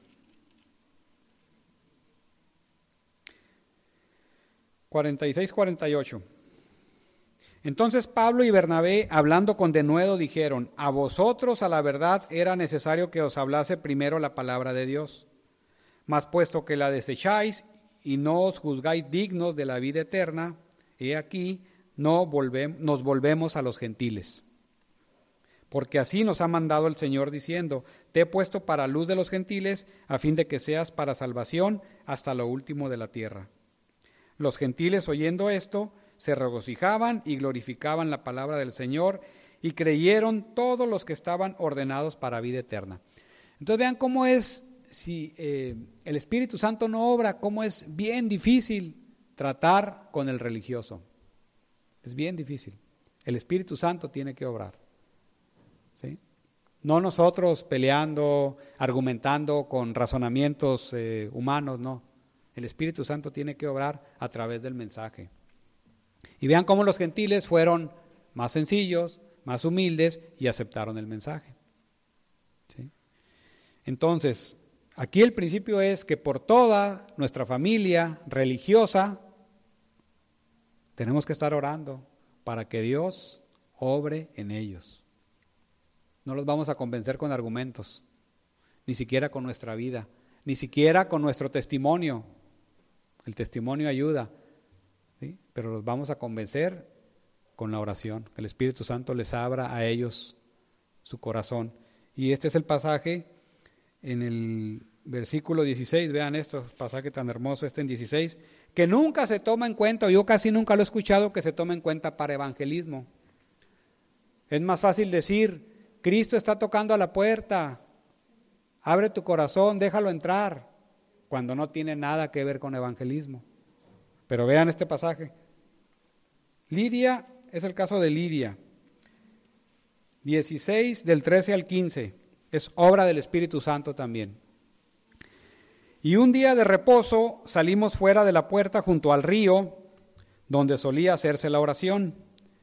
46-48. Entonces Pablo y Bernabé, hablando con denuedo, dijeron: a vosotros a la verdad era necesario que os hablase primero la palabra de Dios. Mas puesto que la desecháis y no os juzgáis dignos de la vida eterna, he aquí, nos volvemos a los gentiles. Porque así nos ha mandado el Señor diciendo: te he puesto para luz de los gentiles, a fin de que seas para salvación hasta lo último de la tierra. Los gentiles, oyendo esto, se regocijaban y glorificaban la palabra del Señor, y creyeron todos los que estaban ordenados para vida eterna. Entonces vean cómo es, si el Espíritu Santo no obra, cómo es bien difícil tratar con el religioso. Es bien difícil. El Espíritu Santo tiene que obrar, ¿sí? No nosotros peleando, argumentando con razonamientos humanos, no. El Espíritu Santo tiene que obrar a través del mensaje. Y vean cómo los gentiles fueron más sencillos, más humildes y aceptaron el mensaje, ¿sí? Entonces, aquí el principio es que por toda nuestra familia religiosa tenemos que estar orando para que Dios obre en ellos. No los vamos a convencer con argumentos, ni siquiera con nuestra vida, ni siquiera con nuestro testimonio. El testimonio ayuda, ¿sí? Pero los vamos a convencer con la oración, que el Espíritu Santo les abra a ellos su corazón. Y este es el pasaje en el versículo 16, vean esto, pasaje tan hermoso en 16, que nunca se toma en cuenta, yo casi nunca lo he escuchado que se tome en cuenta para evangelismo. Es más fácil decir: Cristo está tocando a la puerta, abre tu corazón, déjalo entrar, cuando no tiene nada que ver con evangelismo. Pero vean este pasaje. Lidia, es el caso de Lidia. 16 del 13 al 15, es obra del Espíritu Santo también. Y un día de reposo salimos fuera de la puerta junto al río, donde solía hacerse la oración.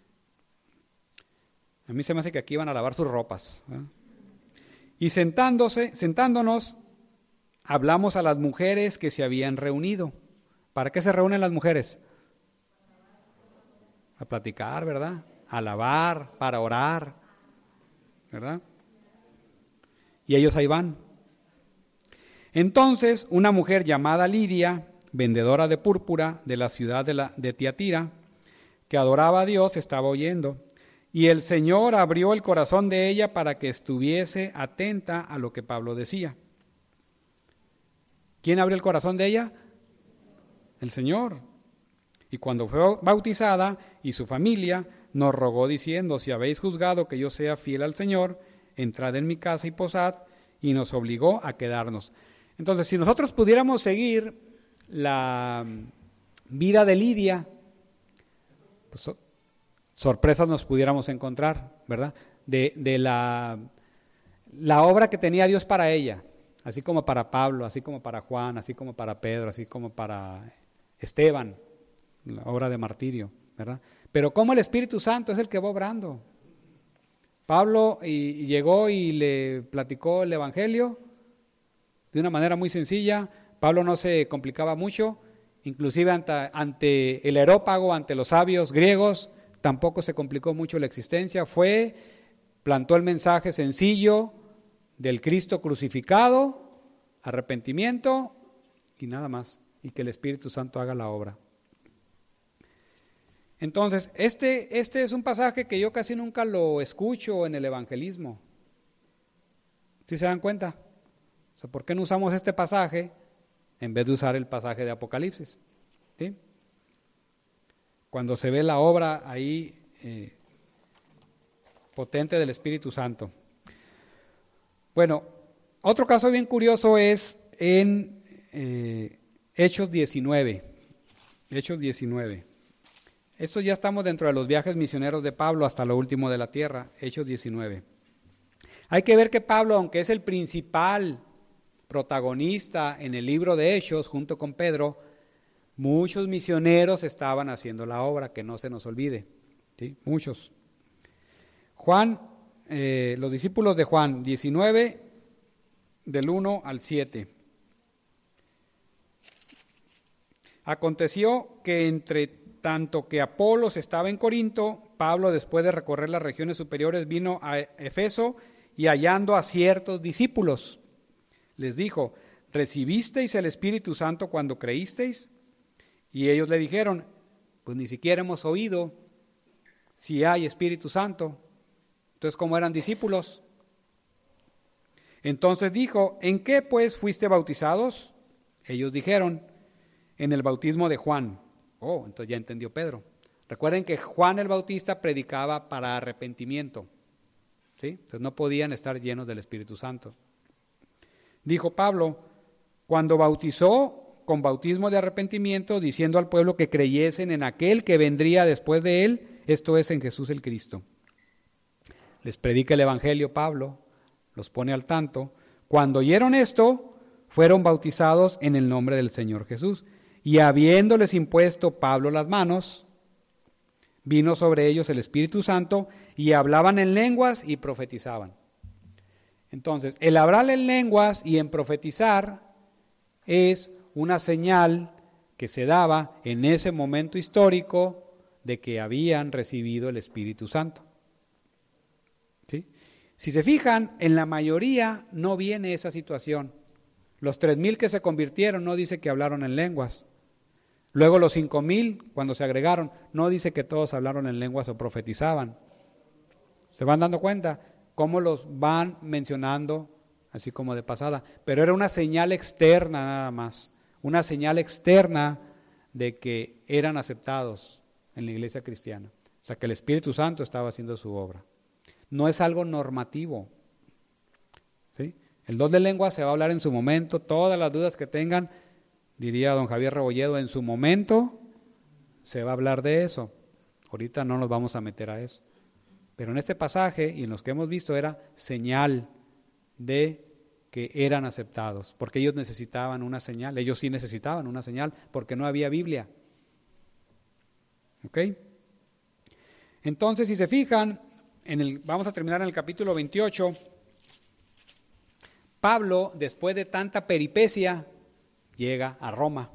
A mí se me hace que aquí iban a lavar sus ropas, ¿eh? Y sentándonos, hablamos a las mujeres que se habían reunido. ¿Para qué se reúnen las mujeres? A platicar, ¿verdad? A alabar, para orar, ¿verdad? Y ellos ahí van. Entonces una mujer llamada Lidia, vendedora de púrpura de la ciudad de Tiatira, que adoraba a Dios, estaba oyendo. Y el Señor abrió el corazón de ella para que estuviese atenta a lo que Pablo decía. ¿Quién abrió el corazón de ella? El Señor. Y cuando fue bautizada y su familia, nos rogó diciendo: si habéis juzgado que yo sea fiel al Señor, entrad en mi casa y posad, y nos obligó a quedarnos. Entonces, si nosotros pudiéramos seguir la vida de Lidia, pues sorpresas nos pudiéramos encontrar, ¿verdad? De la obra que tenía Dios para ella, así como para Pablo, así como para Juan, así como para Pedro, así como para Esteban, la obra de martirio, ¿verdad? Pero como el Espíritu Santo es el que va obrando. Pablo llegó y le platicó el Evangelio de una manera muy sencilla. Pablo no se complicaba mucho, inclusive ante el Areópago, ante los sabios griegos, tampoco se complicó mucho la existencia. Plantó el mensaje sencillo del Cristo crucificado, arrepentimiento y nada más, y que el Espíritu Santo haga la obra. Entonces, este es un pasaje que yo casi nunca lo escucho en el evangelismo. ¿Sí se dan cuenta? O sea, ¿por qué no usamos este pasaje en vez de usar el pasaje de Apocalipsis? ¿Sí? Cuando se ve la obra ahí potente del Espíritu Santo. Bueno, otro caso bien curioso es en Hechos 19. Hechos 19. Esto ya estamos dentro de los viajes misioneros de Pablo hasta lo último de la tierra, Hechos 19. Hay que ver que Pablo, aunque es el principal protagonista en el libro de Hechos, junto con Pedro, muchos misioneros estaban haciendo la obra, que no se nos olvide, ¿sí? Muchos. Juan, los discípulos de Juan, 19, del 1 al 7. Aconteció que entre tanto que Apolos estaba en Corinto, Pablo, después de recorrer las regiones superiores, vino a Efeso y hallando a ciertos discípulos, les dijo: ¿recibisteis el Espíritu Santo cuando creísteis? Y ellos le dijeron: pues ni siquiera hemos oído si hay Espíritu Santo. Entonces, ¿cómo eran discípulos? Entonces dijo: ¿en qué pues fuiste bautizados? Ellos dijeron: en el bautismo de Juan. Oh, entonces ya entendió Pedro. Recuerden que Juan el Bautista predicaba para arrepentimiento, ¿sí? Entonces no podían estar llenos del Espíritu Santo. Dijo Pablo: cuando bautizó con bautismo de arrepentimiento, diciendo al pueblo que creyesen en aquel que vendría después de él, esto es, en Jesús el Cristo. Les predica el Evangelio Pablo, los pone al tanto. Cuando oyeron esto, fueron bautizados en el nombre del Señor Jesús. Y habiéndoles impuesto Pablo las manos, vino sobre ellos el Espíritu Santo y hablaban en lenguas y profetizaban. Entonces, el hablar en lenguas y en profetizar es una señal que se daba en ese momento histórico de que habían recibido el Espíritu Santo. ¿Sí? Si se fijan, en la mayoría no viene esa situación. Los 3,000 que se convirtieron no dice que hablaron en lenguas. Luego los 5,000, cuando se agregaron, no dice que todos hablaron en lenguas o profetizaban. ¿Se van dando cuenta cómo los van mencionando así como de pasada? Pero era una señal externa nada más, una señal externa de que eran aceptados en la iglesia cristiana. O sea, que el Espíritu Santo estaba haciendo su obra. No es algo normativo, ¿sí? El don de lengua se va a hablar en su momento. Todas las dudas que tengan, diría don Javier Rebolledo, en su momento se va a hablar de eso. Ahorita no nos vamos a meter a eso. Pero en este pasaje y en los que hemos visto era señal de que eran aceptados, porque ellos necesitaban una señal. Ellos sí necesitaban una señal porque no había Biblia. ¿Ok? Entonces, si se fijan, vamos a terminar en el capítulo 28. Pablo, después de tanta peripecia, llega a Roma.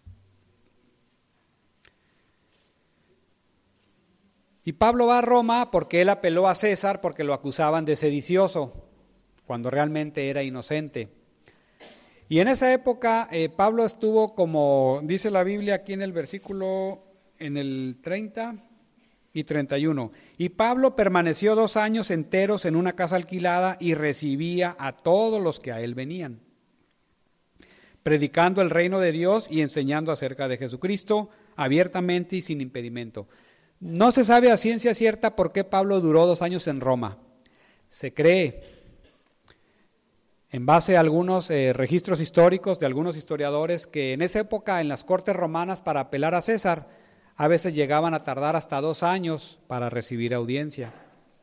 Y Pablo va a Roma porque él apeló a César porque lo acusaban de sedicioso, cuando realmente era inocente. Y en esa época Pablo estuvo, como dice la Biblia aquí en el versículo, en el 30 y 31. Y Pablo permaneció 2 años enteros en una casa alquilada y recibía a todos los que a él venían, predicando el reino de Dios y enseñando acerca de Jesucristo abiertamente y sin impedimento. No se sabe a ciencia cierta por qué Pablo duró 2 años en Roma. Se cree, en base a algunos registros históricos de algunos historiadores, que en esa época en las cortes romanas para apelar a César a veces llegaban a tardar hasta 2 años para recibir audiencia.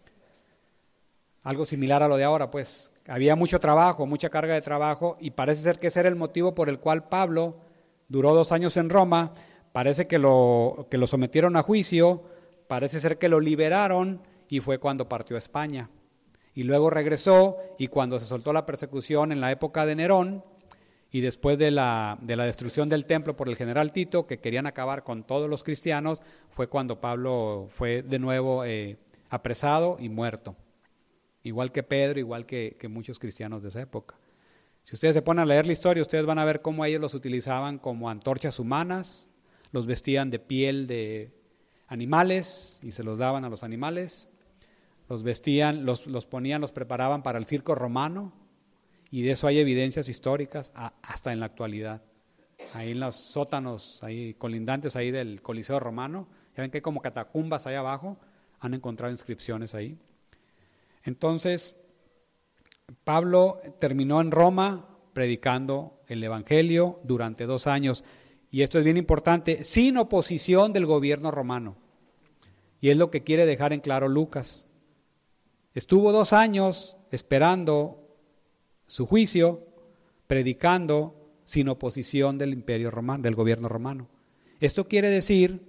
Algo similar a lo de ahora, pues. Había mucho trabajo, mucha carga de trabajo, y parece ser que ese era el motivo por el cual Pablo duró 2 años en Roma. Parece que lo sometieron a juicio, parece ser que lo liberaron, y fue cuando partió a España. Y luego regresó, y cuando se soltó la persecución en la época de Nerón, y después de la destrucción del templo por el general Tito, que querían acabar con todos los cristianos, fue cuando Pablo fue de nuevo apresado y muerto. Igual que Pedro, igual que muchos cristianos de esa época. Si ustedes se ponen a leer la historia, ustedes van a ver cómo ellos los utilizaban como antorchas humanas, los vestían de piel de animales y se los daban a los animales, los vestían, los ponían, los preparaban para el circo romano, y de eso hay evidencias históricas hasta en la actualidad. Ahí en los sótanos, ahí colindantes ahí del Coliseo Romano, ya ven que hay como catacumbas ahí abajo, han encontrado inscripciones ahí. Entonces, Pablo terminó en Roma predicando el Evangelio durante 2 años, y esto es bien importante, sin oposición del gobierno romano. Y es lo que quiere dejar en claro Lucas. Estuvo 2 años esperando su juicio, predicando sin oposición del imperio romano, del gobierno romano. Esto quiere decir,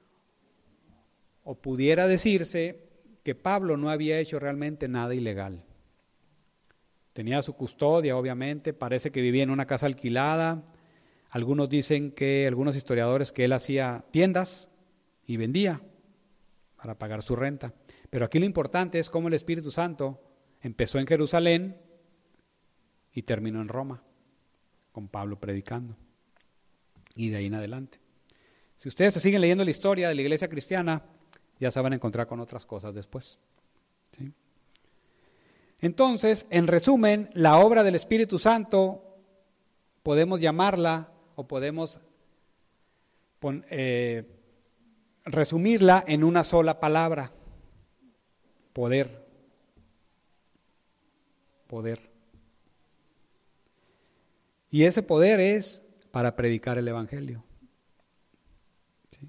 o pudiera decirse, que Pablo no había hecho realmente nada ilegal. Tenía su custodia, obviamente, parece que vivía en una casa alquilada. Algunos dicen que, algunos historiadores, que él hacía tiendas y vendía para pagar su renta. Pero aquí lo importante es cómo el Espíritu Santo empezó en Jerusalén y terminó en Roma, con Pablo predicando. Y de ahí en adelante. Si ustedes se siguen leyendo la historia de la iglesia cristiana, ya se van a encontrar con otras cosas después. ¿Sí? Entonces, en resumen, la obra del Espíritu Santo podemos llamarla o podemos resumirla en una sola palabra: poder. Poder. Y ese poder es para predicar el Evangelio. ¿Sí?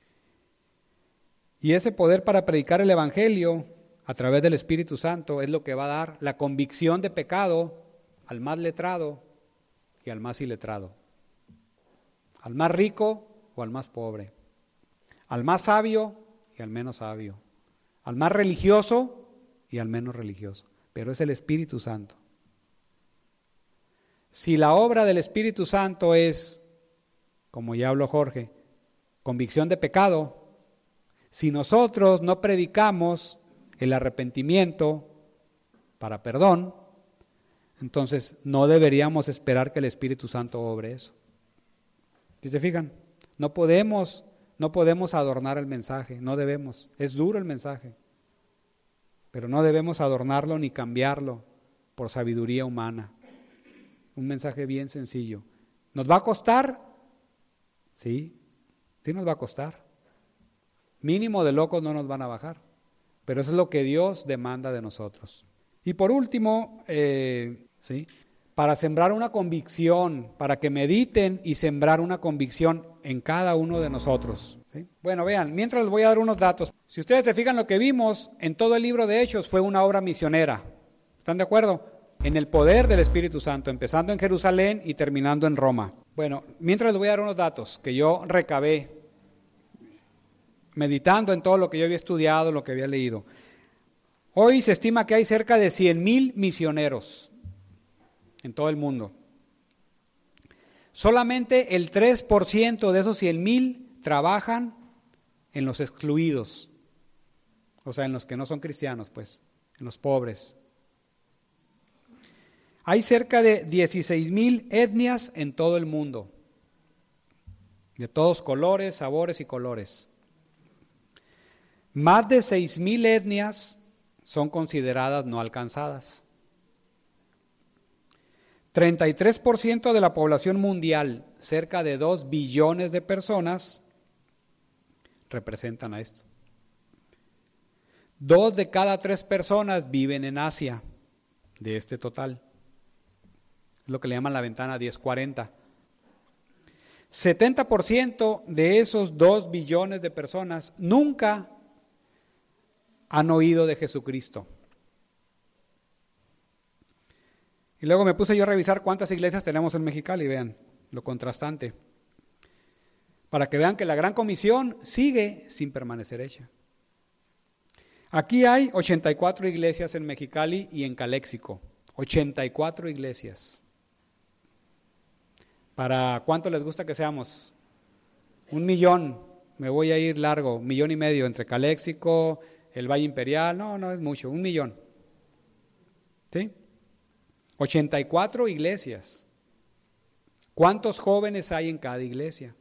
Y ese poder para predicar el Evangelio a través del Espíritu Santo es lo que va a dar la convicción de pecado al más letrado y al más iletrado, al más rico o al más pobre, al más sabio y al menos sabio, al más religioso y al menos religioso. Pero es el Espíritu Santo. Si la obra del Espíritu Santo es, como ya habló Jorge, convicción de pecado, si nosotros no predicamos el arrepentimiento para perdón, entonces no deberíamos esperar que el Espíritu Santo obre eso. ¿Sí se fijan? No podemos adornar el mensaje, no debemos. Es duro el mensaje, pero no debemos adornarlo ni cambiarlo por sabiduría humana. Un mensaje bien sencillo. ¿Nos va a costar? Sí, sí nos va a costar. Mínimo de locos no nos van a bajar, pero eso es lo que Dios demanda de nosotros. Y por último, ¿sí?, para sembrar una convicción, para que mediten y sembrar una convicción en cada uno de nosotros. ¿Sí? Bueno, vean, mientras les voy a dar unos datos. Si ustedes se fijan, lo que vimos en todo el libro de Hechos fue una obra misionera. ¿Están de acuerdo? En el poder del Espíritu Santo, empezando en Jerusalén y terminando en Roma. Bueno, mientras les voy a dar unos datos que yo recabé, meditando en todo lo que yo había estudiado, lo que había leído. Hoy se estima que hay cerca de 100,000 misioneros en todo el mundo. Solamente el 3% de esos 100,000 trabajan en los excluidos, o sea, en los que no son cristianos, pues, en los pobres. Hay cerca de 16,000 etnias en todo el mundo, de todos colores, sabores y colores. Más de 6,000 etnias son consideradas no alcanzadas. 33% de la población mundial, cerca de 2 billones de personas, representan a esto. 2 de cada 3 personas viven en Asia, de este total. Es lo que le llaman la ventana 1040. 70% de esos 2 billones de personas nunca han oído de Jesucristo. Y luego me puse yo a revisar cuántas iglesias tenemos en Mexicali, vean lo contrastante, para que vean que la gran comisión sigue sin permanecer hecha. Aquí hay 84 iglesias en Mexicali y en Caléxico, 84 iglesias. ¿Para cuánto les gusta que seamos? 1,000,000, me voy a ir largo, 1,500,000 entre Caléxico, el Valle Imperial, no es mucho, 1,000,000. ¿Sí? 84 iglesias. ¿Cuántos jóvenes hay en cada iglesia?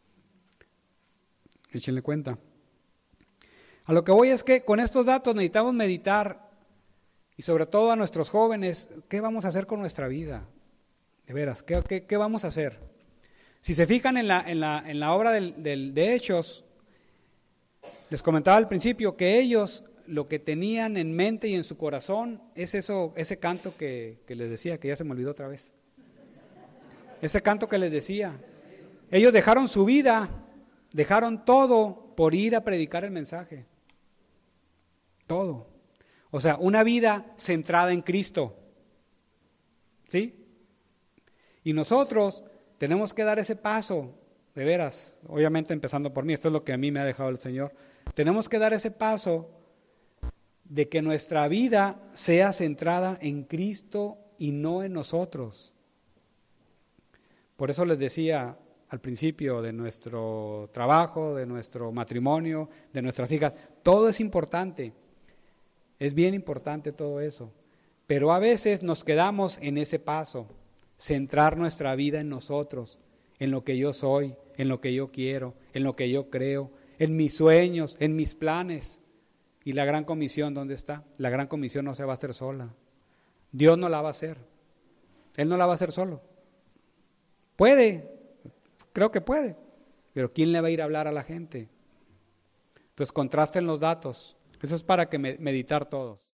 Échenle cuenta. A lo que voy es que con estos datos necesitamos meditar, y sobre todo a nuestros jóvenes, ¿qué vamos a hacer con nuestra vida? De veras, ¿qué vamos a hacer? Si se fijan en la obra de Hechos, les comentaba al principio que ellos lo que tenían en mente y en su corazón es ese canto que les decía, que ya se me olvidó otra vez. Ese canto que les decía. Ellos dejaron su vida, dejaron todo por ir a predicar el mensaje. Todo. O sea, una vida centrada en Cristo. ¿Sí? Y nosotros tenemos que dar ese paso, de veras, obviamente empezando por mí, esto es lo que a mí me ha dejado el Señor. Tenemos que dar ese paso de que nuestra vida sea centrada en Cristo y no en nosotros. Por eso les decía al principio de nuestro trabajo, de nuestro matrimonio, de nuestras hijas, todo es importante, es bien importante todo eso, pero a veces nos quedamos en ese paso, centrar nuestra vida en nosotros, en lo que yo soy, en lo que yo quiero, en lo que yo creo, en mis sueños, en mis planes. ¿Y la gran comisión dónde está? La gran comisión no se va a hacer sola. Dios no la va a hacer. Él no la va a hacer solo. Puede, creo que puede, pero ¿quién le va a ir a hablar a la gente? Entonces contrasten los datos. Eso es para que meditar todos.